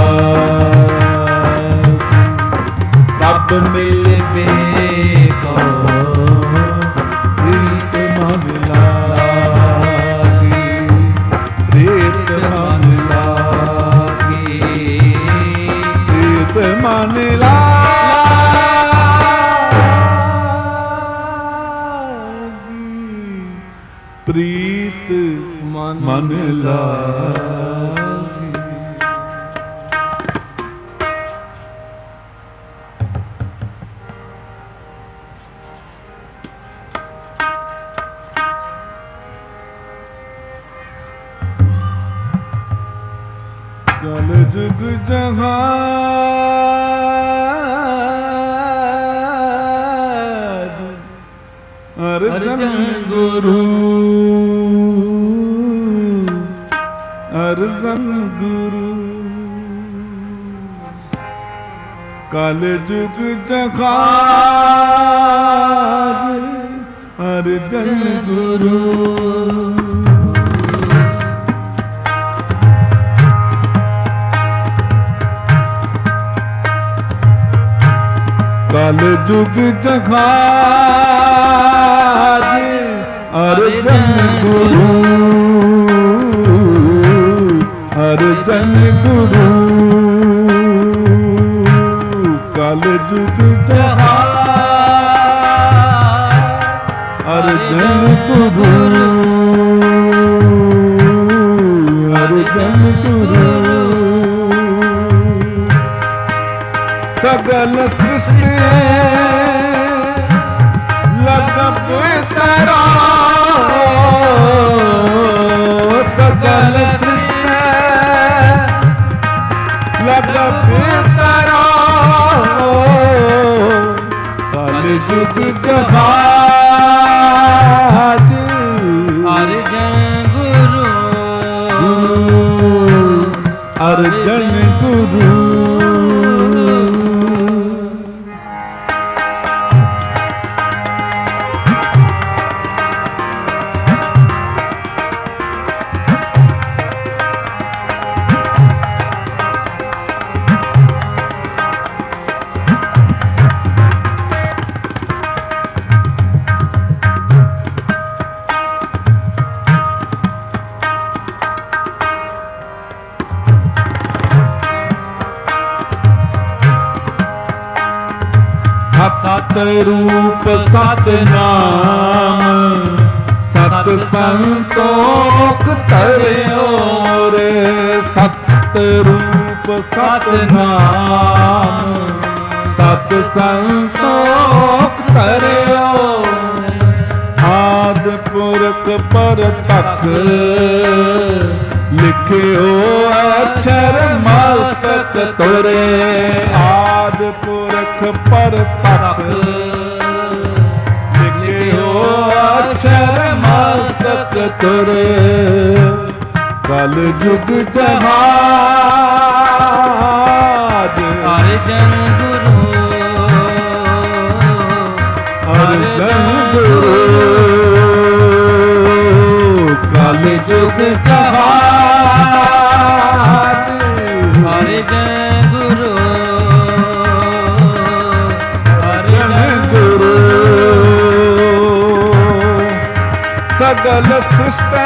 B: ਰੱਬ ਮਿਲ ਬੇ ਕੋ ਪ੍ਰੀਤ ਮਨ ਲਾਗੀ। ਪ੍ਰੀਤ ਮਨ
A: ਲਾਗੀ
B: ਪ੍ਰੀਤ ਮਨ ਲਾਗੀ। ਪ੍ਰੀਤ ਮਨ ਲਾਗੀ। ਕਲ ਜੁਗ ਜਹਾਨ ਅਰਜਨ ਗੁਰੂ ਅਰਜਨ ਗੁਰੂ। ਕਲ ਜੁਗ ਜਹਾਨ ਅਰਜਨ ਗੁਰੂ। ਕਲ ਜੁਗ ਜਹਾਜ ਅਰਜਨ ਗੁਰੂ ਅਰਜਨ ਗੁਰੂ। ਕਲ ਜੁਗ ਜਹਾਜ ਅਰਜਨ ਗੁਰੂ ਅਰਜਨ ਗੁਰੂ। ਸਗਲ ਸ੍ਰਿਸ਼ਟੀ ਲਗਪ ਤਰਾ ਸਗਲ ਸ੍ਰਿਸ਼ਟੀ ਲਗਪ ਤਰਾ ਕਲ ਜੁਗ ਜਹਾਜ
A: ਅਰਜਨ ਗੁਰੂ
B: ਅਰਜਨ ਗੁਰੂ। ਸਤ ਰੂਪ ਸਤ ਨਾਮ ਸਤ ਸੰਤੋਖ ਧਰਿਓ ਰੇ। ਸਤ ਰੂਪ ਸਤ ਨਾਮ ਸਤ ਸੰਤੋਖ ਧਰਿਓ। ਆਦਿ ਪੁਰਖ ਪਰਤਖ ਲਿਖਿਓ ਅਛਰ ਮਸਤਕ ਤੁਰੇ। ਆਦਿ ਪੁਰਖ ਪਰਤਖ ਲਿਖਿਓ ਅਛਰ ਮਸਤਕ ਤੁਰੇ। ਕਲ ਜੁਗ ਜਹਾਜ
A: ਅਰਜਨ ਗੁਰੂ
B: ਅਰਜਨ ਗੁਰੂ। ਕਲ ਜੁਗ ਜਹਾਜ
A: ਅਰਜਨ ਗੁਰੂ
B: ਅਰਜਨ ਗੁਰੂ। ਸਗਲ ਸ੍ਰਿਸ਼ਟਿ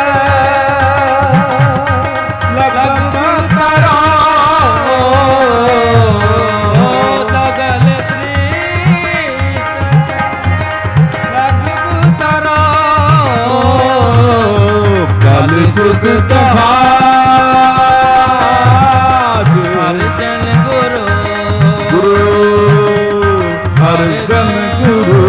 B: ਲਗਨ ਕਰੋ।
A: ਸਗਲ ਤ੍ਰਿਸ਼ਟ ਲਗ ਕਰੋ।
B: ਕਲ ਜੁਗ ਜਹਾਜ
A: ਅਰਜਨ ਗੁਰੂ
B: ਗੁਰੂ ਅਰਜਨ ਗੁਰੂ।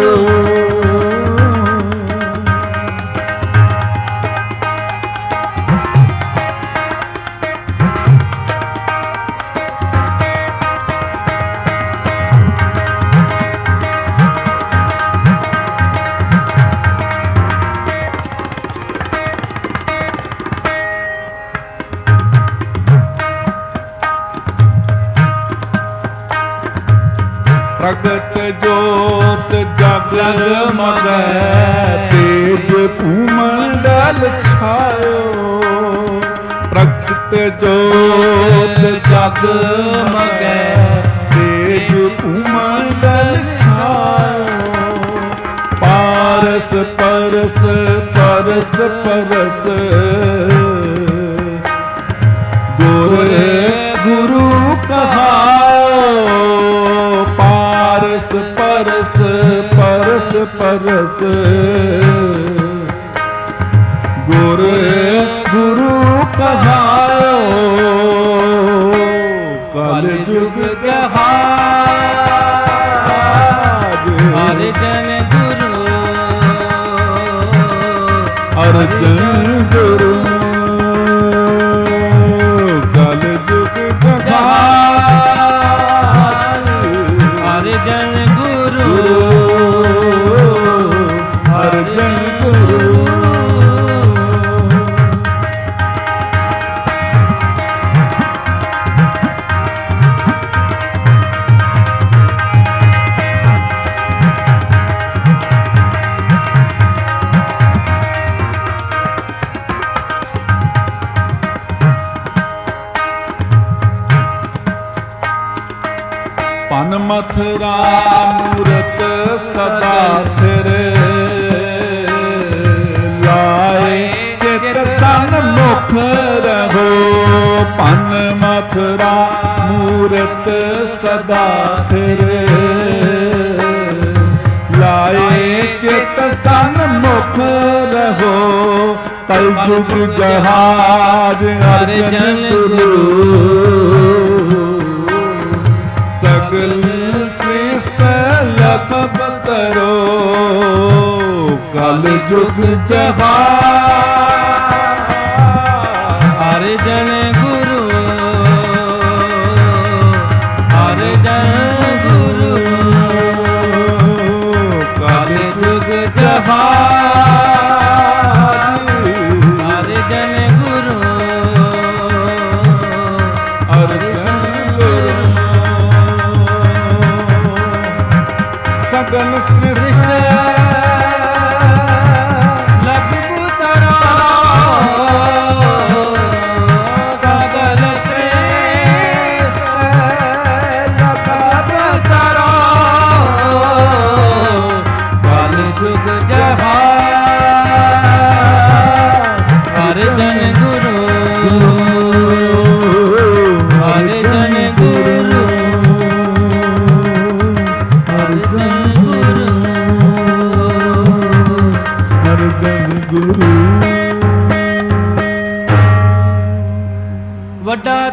B: ਪ੍ਰਗਟ ਜੋਤ ਜਗ ਮਗੈ ਤੇਜ ਭੂਮੰਡਲ ਛਾਇਓ। ਪ੍ਰਗਟ ਜੋਤ ਜਗ ਮਗੈ ਤੇਜ ਭੂਮੰਡਲ ਛਾਇਓ। ਪਾਰਸ ਪਰਸ ਪਰਸ ਪਰਸ ਗੁਰ ਗੁਰੂ ਕਹਾਇਓ। ਪਾਰਸ ਪਰਸ ਪਰਸ ਪਰਸ ਗੁਰ ਗੁਰੂ ਕਹਾਇਓ। ਕਲ ਜੁਗ ਜਹਾਜ
A: ਅਰਜਨ ਗੁਰੂ
B: ਅਰਜਨ ਗੁਰੂ। ਕਲ ਜੁਗ ਜਹਾਜ
A: ਅਰਜਨ ਗੁਰੂ
B: ਅਰਜਨ ਗੁਰੂ। ਪਨ ਮਥੁਰਾ ਮੂਰਤ ਸਦਾ ਫਿਰੇ। ਲਾਏ ਚਿਤ ਸੰਗ ਮੁਖ ਰਹੋ। ਪਨ ਮਥੁਰਾ ਮੂਰਤ ਸਦਾ ਫਿਰੇ। ਲਾਏ ਚਿਤ ਸੰਗ ਮੁਖ ਰਹੋ। ਕਲ ਜੁਗ ਜਹਾਜ ਅਰਜਨ ਗੁਰੂ। ਸਗਲ ਸ੍ਰਿਸ਼ਟ ਲਖਬ ਤਰੋ। ਕਲ ਜੁਗ ਜਹਾਜ
A: ਅਰਜਨ ਗੁਰੂ ਅਰਜਨ ਗੁਰੂ।
B: ਕਲ
A: ਜੁਗ ਜਹਾਜ ਅਰਜਨ ਗੁਰੂ
B: ਅਰਜਨ ਗੁਰੂ। ਸਗਲ ਸ੍ਰਿਸ਼ਟ
A: ਲਗ ਪੁਤਰਾ। ਸਗਲ ਸ੍ਰਿਸ਼ਟ
B: ਲਗ
A: ਪੁਤਰਾ। ਕਲ ਜੁਗ ਜਹਾਜ ਅਰਜਨ ਗੁਰੂ ਅਰਜਨ ਗੁਰੂ ਅਰਜਨ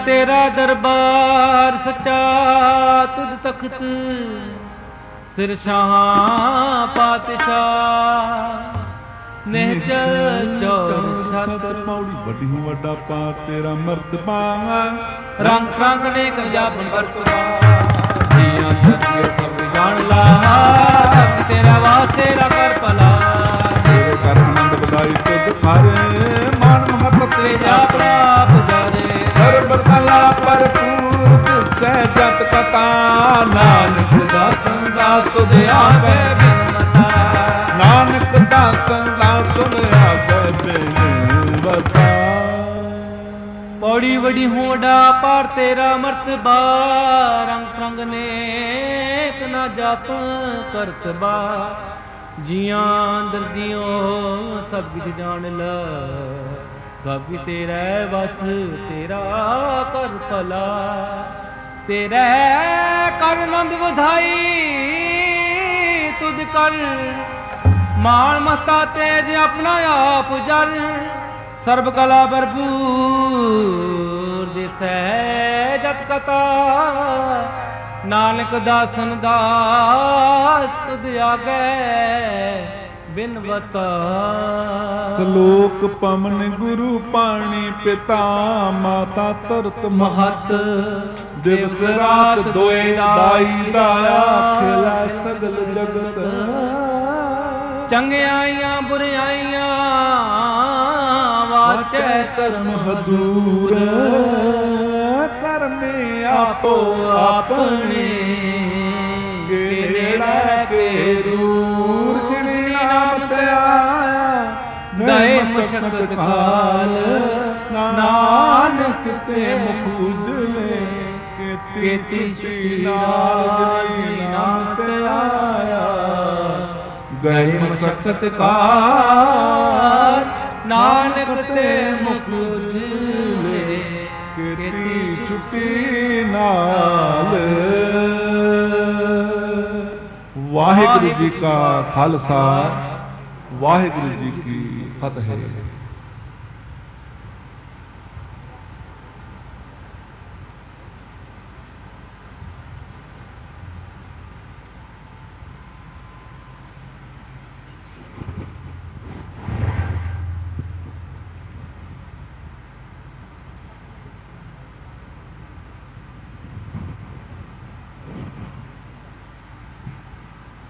A: ਤੇਰਾ ਦਰਬਾਰ ਸੱਚਾ ਤੁਧ ਤਖਤ ਸਿਰ ਸ਼ਾਹ ਪਾਤਸ਼ਾਹ ਨਿਹਚਲ ਚੌਰ ਸਤ
B: ਪੌੜੀ ਵੱਡੀ ਵੱਡਾ ਪਾ ਤੇਰਾ ਮਰਤਬਾ
A: ਰੰਗ ਰੰਗ ਨੇ ਕਲਿਆਪਨ ਵਰਤਵਾ ਜੀਆਂ ਤਕੀਰ ਸਭ ਜਾਣ ਲਾ ਸਭ ਤੇਰਾ ਵਾਸਤੇ ਰਾ ਕਰ ਭਲਾ
B: ਤੇਰੇ ਕਰ ਆਨੰਦ ਵਧਾਈ ਤੁਧ ਖਾਰੇ ਮਾਨ ਮਹਤ
A: ਤੇ
B: ਤੇ
A: ਜਾ ਪ੍ਰਾਪ ਜਾਰੇ
B: ਸਰਬ ਕਲਾ ਭਰਪੂਰ ਦਿਸੈ ਜਤ ਕਤਾ ਨਾਨਕ
A: ਦਾਸਨ ਦਾਸ ਤੁਧ ਆਵੇ ਬਿਨ ਮਤਾ
B: ਨਾਨਕ ਦਾਸਨ ਦਾਸ ਤੁਧ ਆਵੇ ਬਿਨ ਬਤਾ
A: ਪੌੜੀ ਵਡੀ ਹੋੜਾ ਪਾਰ ਤੇਰਾ ਮਰਤਬਾ ਰੰਗ ਰੰਗ ਨੇਕ ਨਾ ਜਪ ਕਰਤਬਾ ਜੀਆਂ ਦਰਜੀਓ ਸਭ ਕੁਝ ਜਾਣ ਲ ਸਭ ਕੁਝ ਤੇਰਾ ਵਸ ਤੇਰਾ ਕਰ ਭਲਾ ਤੇਰਾ ਕਰ ਆਨੰਦ ਵਧਾਈ ਤੁਧ ਕਰ ਮਾਣ ਮਸਤਾ ਤੇਜ ਆਪਣਾ ਆਪ ਜਰ ਸਰਬ ਕਲਾ ਭਰਪੂਰ ਦਿਸੈ ਜਤ ਕਤਾ ਨਾਨਕ ਦਾਸਨ ਦਾਸ ਤੁਧ ਆਗੇ ਬਿਨ ਬਤਾ
B: ਸ਼ਲੋਕ ਪਵਨ ਗੁਰੂ ਪਾਣੀ ਪਿਤਾ ਮਾਤਾ ਧਰਤ
A: ਮਹਤ
B: ਦਿਵਸ ਰਾਤ ਦੋਏ ਦਾਈ ਦਾਇਆ ਖਿਲਾ ਸਗਲ ਜਗਤ
A: ਚੰਗਿਆਈਆਂ ਬੁਰਿਆਈਆਂ ਵਾਚੈ
B: ਕਰਮ ਹਦੂਰ ਕਰਮੇ ਆਪੋ ਆਪਣੇ ਗੇੜਾ ਕੇ ਦੂਰ ਜਿਨੀ ਨਾਮ ਤੇ ਆਇਆ
A: ਗਏ ਮਸ਼ਕਤ ਕਾਲ
B: ਨਾਨਕ ਤੇ ਮੁਖ ਉਜਲੇ ਕੀਤੀ ਛੁੱਟੀ ਨਾਲ ਜਿਨੀ ਨਾਮ ਤੇ ਆਇਆ ਗਏ ਮਸ਼ਕਤ ਕਾਲ
A: ਨਾਨਕ ਤੇ ਮੁਖ ਉਜਲੇ
B: ਕੀਤੀ ਛੁੱਟੀ ਨਾਲ। ਵਾਹਿਗੁਰੂ ਜੀ ਕਾ ਖਾਲਸਾ ਵਾਹਿਗੁਰੂ ਜੀ ਕੀ ਫਤਿਹ।